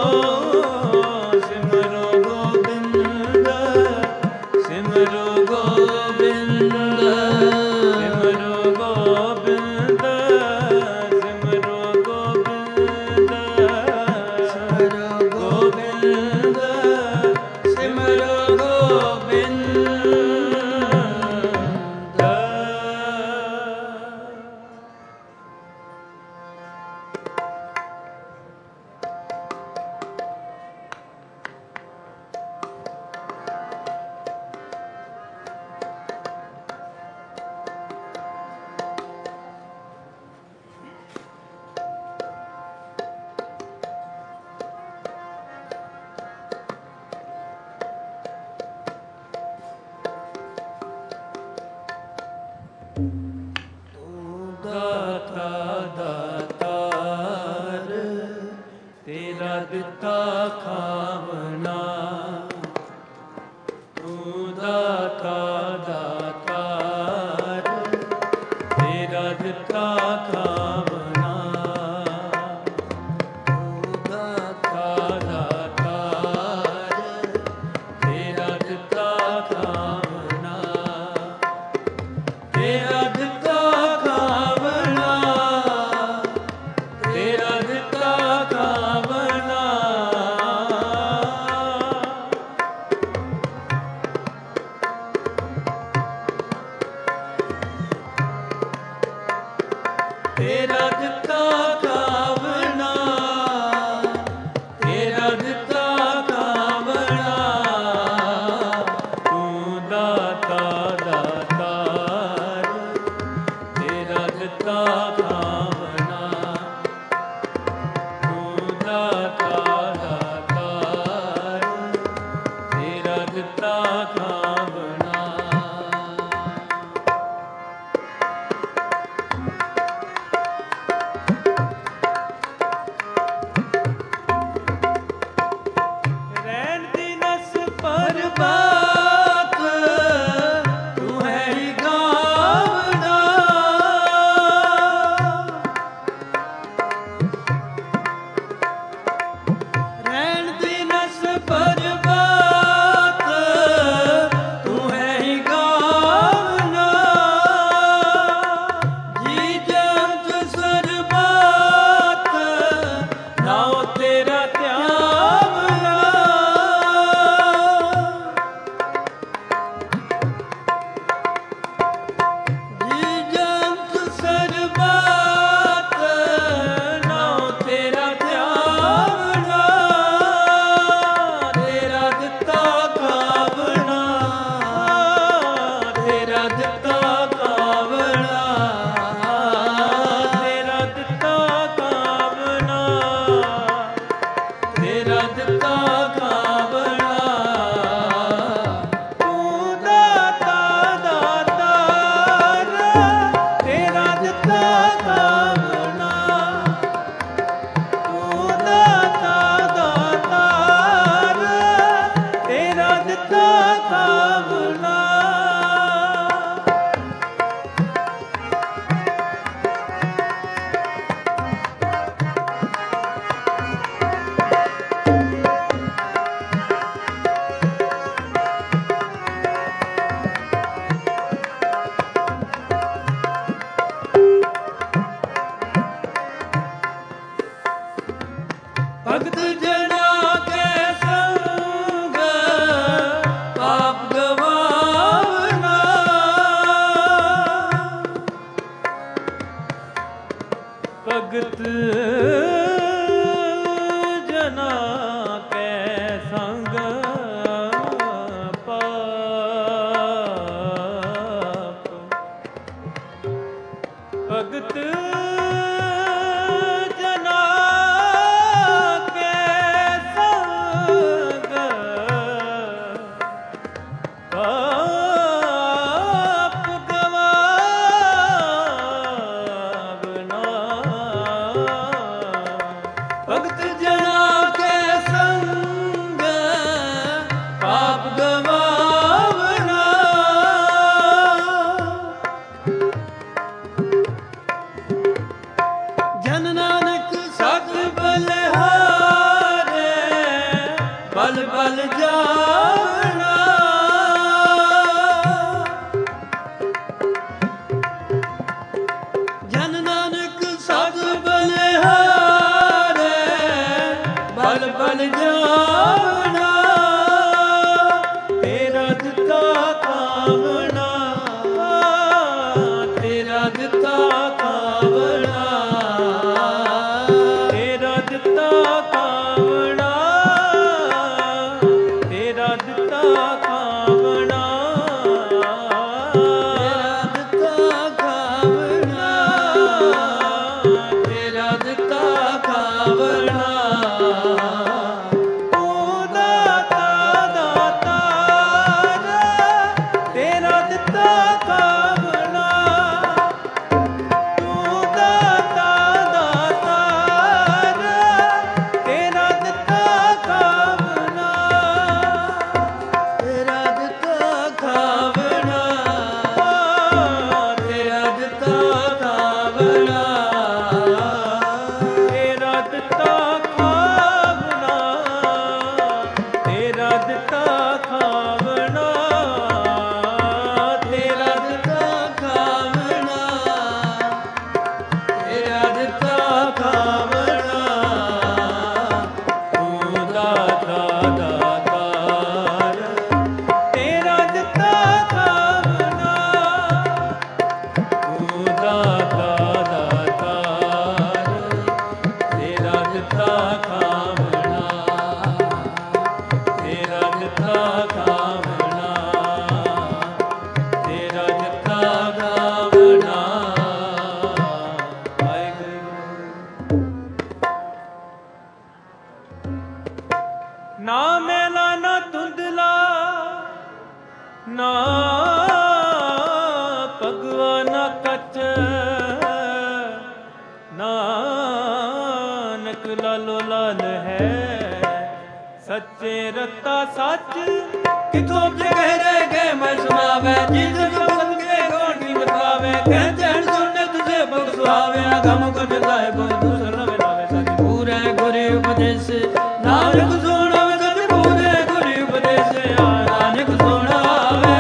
ਸਿਮਰੋ ਗੋਬਿੰਦ ਸਿਮਰੋ ਗੋਬਿੰਦ ਸਿਮਰੋ ਗੋਬਿੰਦ ਸਿਮਰੋ ਗੋਬਿੰਦ ਸਿਮਰੋ ਗੋਬਿੰਦ ਸਿਮਰੋ ਗੋਬਿੰਦ ਦਾਤਾ ਦਾਤਾਰ ਤੇਰਾ ਦਿੱਤਾ ਖਾਵਨਾ ਤੂੰ ਦਾਤਾ ਦਾਤਾਰ ਤੇਰਾ ਦਿੱਤਾ ਖਾਵਨਾ ਤੂੰ ਦਾਤਾ ਦਾਤਾਰ ਤੇਰਾ ਦਿੱਤਾ ਖਾਵਨਾ ਤੇਰਾ ਦਿੱਤਾ ਖਾਵਨਾ ਤੇਰਾ ਦਿੱਤਾ ਖਾਵਨਾ ਬਲ ਜਾਵਣਾ ਜਨ ਨਾਨਕ ਸਦ ਬਲਿਹਾਰੇ ਬਲ ਬਲ ਜਾਵਣਾ ਤੇਰਾ ਦਿੱਤਾ ਕਾਵਣਾ ਤੇਰਾ ਦਿੱਤਾ ਕਾਵਣਾ ਤੇਰਾ ਦਿੱਤਾ ਕਾਵਣਾ ਤੇਰਾ ਦਿੱਤਾ ਕਾਵਣਾ ਤੇਰਾ ਦਿੱਤਾ ਕਾਵਣਾ ਤੂੰ ਦਾਤਾ ਦਾਤਾਰ ਤੇਰਾ ਦਿੱਤਾ ਕਾਵਣਾ ਤੂੰ ਦਾਤਾ ਦਾਤਾਰ ਤੇਰਾ ਦਿੱਤਾ ਕਾਵਣਾ ਤੇਰਾ ਦਿੱਤਾ ਕਾਵਣਾ ਤੇਰਾ ਦਿੱਤਾ ਕਾਵਣਾ ਤੇਰਾ ਦਿੱਤਾ ਖਾਵਣਾ ਤੇਰਾ ਦਿੱਤਾ ਖਾਵਣਾ ਤੇਰਾ ਦਿੱਤਾ ਖਾਵਣਾ ਤੇਰਾ ਦਿੱਤਾ ਖਾਵਣਾ ਤੂੰ ਦਾਤਾ ਦਾਤਾਰ ਤੇਰਾ ਦਿੱਤਾ ਖਾਵਣਾ ਤੂੰ ਦਾਤਾ ਦਾਤਾਰ ਤੇਰਾ ਦਿੱਤਾ ਖਾਵਣਾ ਤੇਰਾ ਦਿੱਤਾ ਖਾਵਣਾ ਤੇਰਾ ਦਿੱਤਾ ਖਾਵਣਾ ਵਾਹਿਗੁਰੂ ਨਾ ਮੇਲਾ ਨਾ ਧੁੰਦਲਾ ਨਾ ਭਗਵਾ ਨਾ ਕੱਚ ਨਾਨਕ ਲਾਲੋ ਲਾਲ ਹੈ ਸੱਚੇ ਰਤਾ ਸੱਚ ਕਿਥੋਂ ਜਗਹਿਰੇ ਗਏ ਮੈਂ ਸੁਣਾਵੇ ਜਿਸ ਜੋ ਸੰਗੇ ਗੋਣੀ ਬਤਾਵੇ ਕਹਿ ਜਣ ਸੁਣੇ ਤੁਝੇ ਬਖ ਸੁਹਾਵੇ ਗਮ ਕੁਝ ਲਾਏ ਕੋਈ ਦੂਸਰ ਨਵੇਂ ਲਾਵੇ ਸੱਚ ਪੂਰੇ ਗੁਰੇ ਉਪਦੇਸ਼ ਨਾਨਕ ਸੁਣਾਵੇ ਸੱਚ ਪੂਰੇ ਗੁਰੇ ਉਪਦੇਸ਼ ਨਾਨਕ ਸੁਣਾਵੇ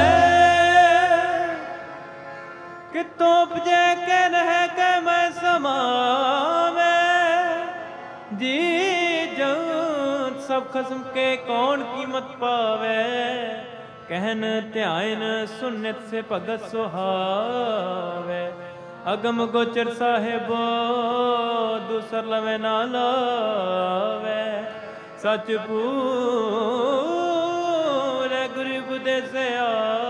ਕਿਤੋਂ ਉਪਜੇ ਕੇ ਰਹਿ ਕੇ ਮੈਂ ਸਮਾਵੇ ਜੀ ਜਨ ਸਭ ਖਸਮ ਕੇ ਕੌਣ ਕੀਮਤ ਪਾਵੇ ਕਹਿਨ ਧਿਆਨ ਸੁਨਿਤ ਸੇ ਭਗਤ ਸੁਹਾਵੇ ਅਗਮ ਗੋਚਰ ਸਾਹਿਬੋ ਦੂਸਰ ਲਵੇ ਨਾ ਲਾਵੇ ਸਚ ਪੂਰੇ ਗੁਰੂ ਉਪਦੇਸਿਆ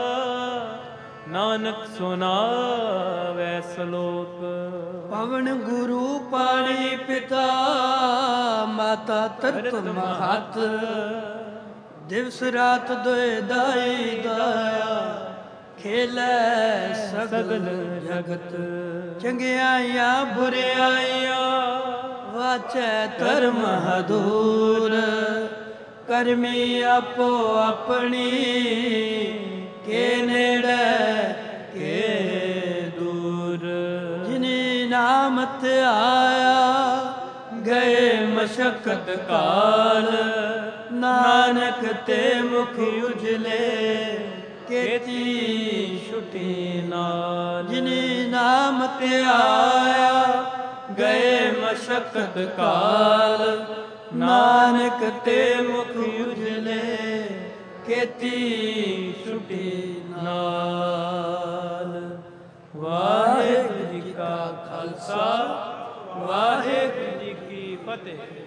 ਨਾਨਕ ਸੁਨਾਵੇ ਸ਼ਲੋਕ ਪਵਨ ਗੁਰੂ ਪਾਣੀ ਪਿਤਾ ਮਾਤਾ ਤਤ ਮਹਤ ਦਿਵਸ ਰਾਤ ਦੋਇ ਦਾਈ ਦਾਇਆ ਖੇਲੇ ਸਗਲ ਜਗਤ ਚੰਗਿਆਈਆਂ ਬੁਰਿਆਈਆਂ ਵਾਚੈ ਧਰਮ ਹਦੂਰ ਕਰਮੀ ਆਪੋ ਆਪਣੀ ਕੇ ਨੇੜੇ ਕੇ ਦੂਰ ਜਿਨੇ ਨਾਮ ਤੇ ਆਇਆ ਗਏ ਮਸ਼ਕਤ ਕਾਲ ਨਾਨਕ ਤੇ ਮੁਖ ਉਜਲੇ ਕੀਤੀ ਛੁਟੀ ਨਾਲ ਜਿਨੇ ਨਾਮ ਤੇ ਆਇਆ ਗਏ ਮਸ਼ਕਤ ਕਾਲ ਨਾਨਕ ਤੇ ਮੁਖ ਉਜਲੇ ਕੀਤੀ ਛੁਟੀ ਨਾਲ ਵਾਹਿਗੁਰੂ ਜੀ ਕਾ ਖਾਲਸਾ ਵਾਹਿਗੁਰੂ ਜੀ ਕੀ ਫਤਿਹ।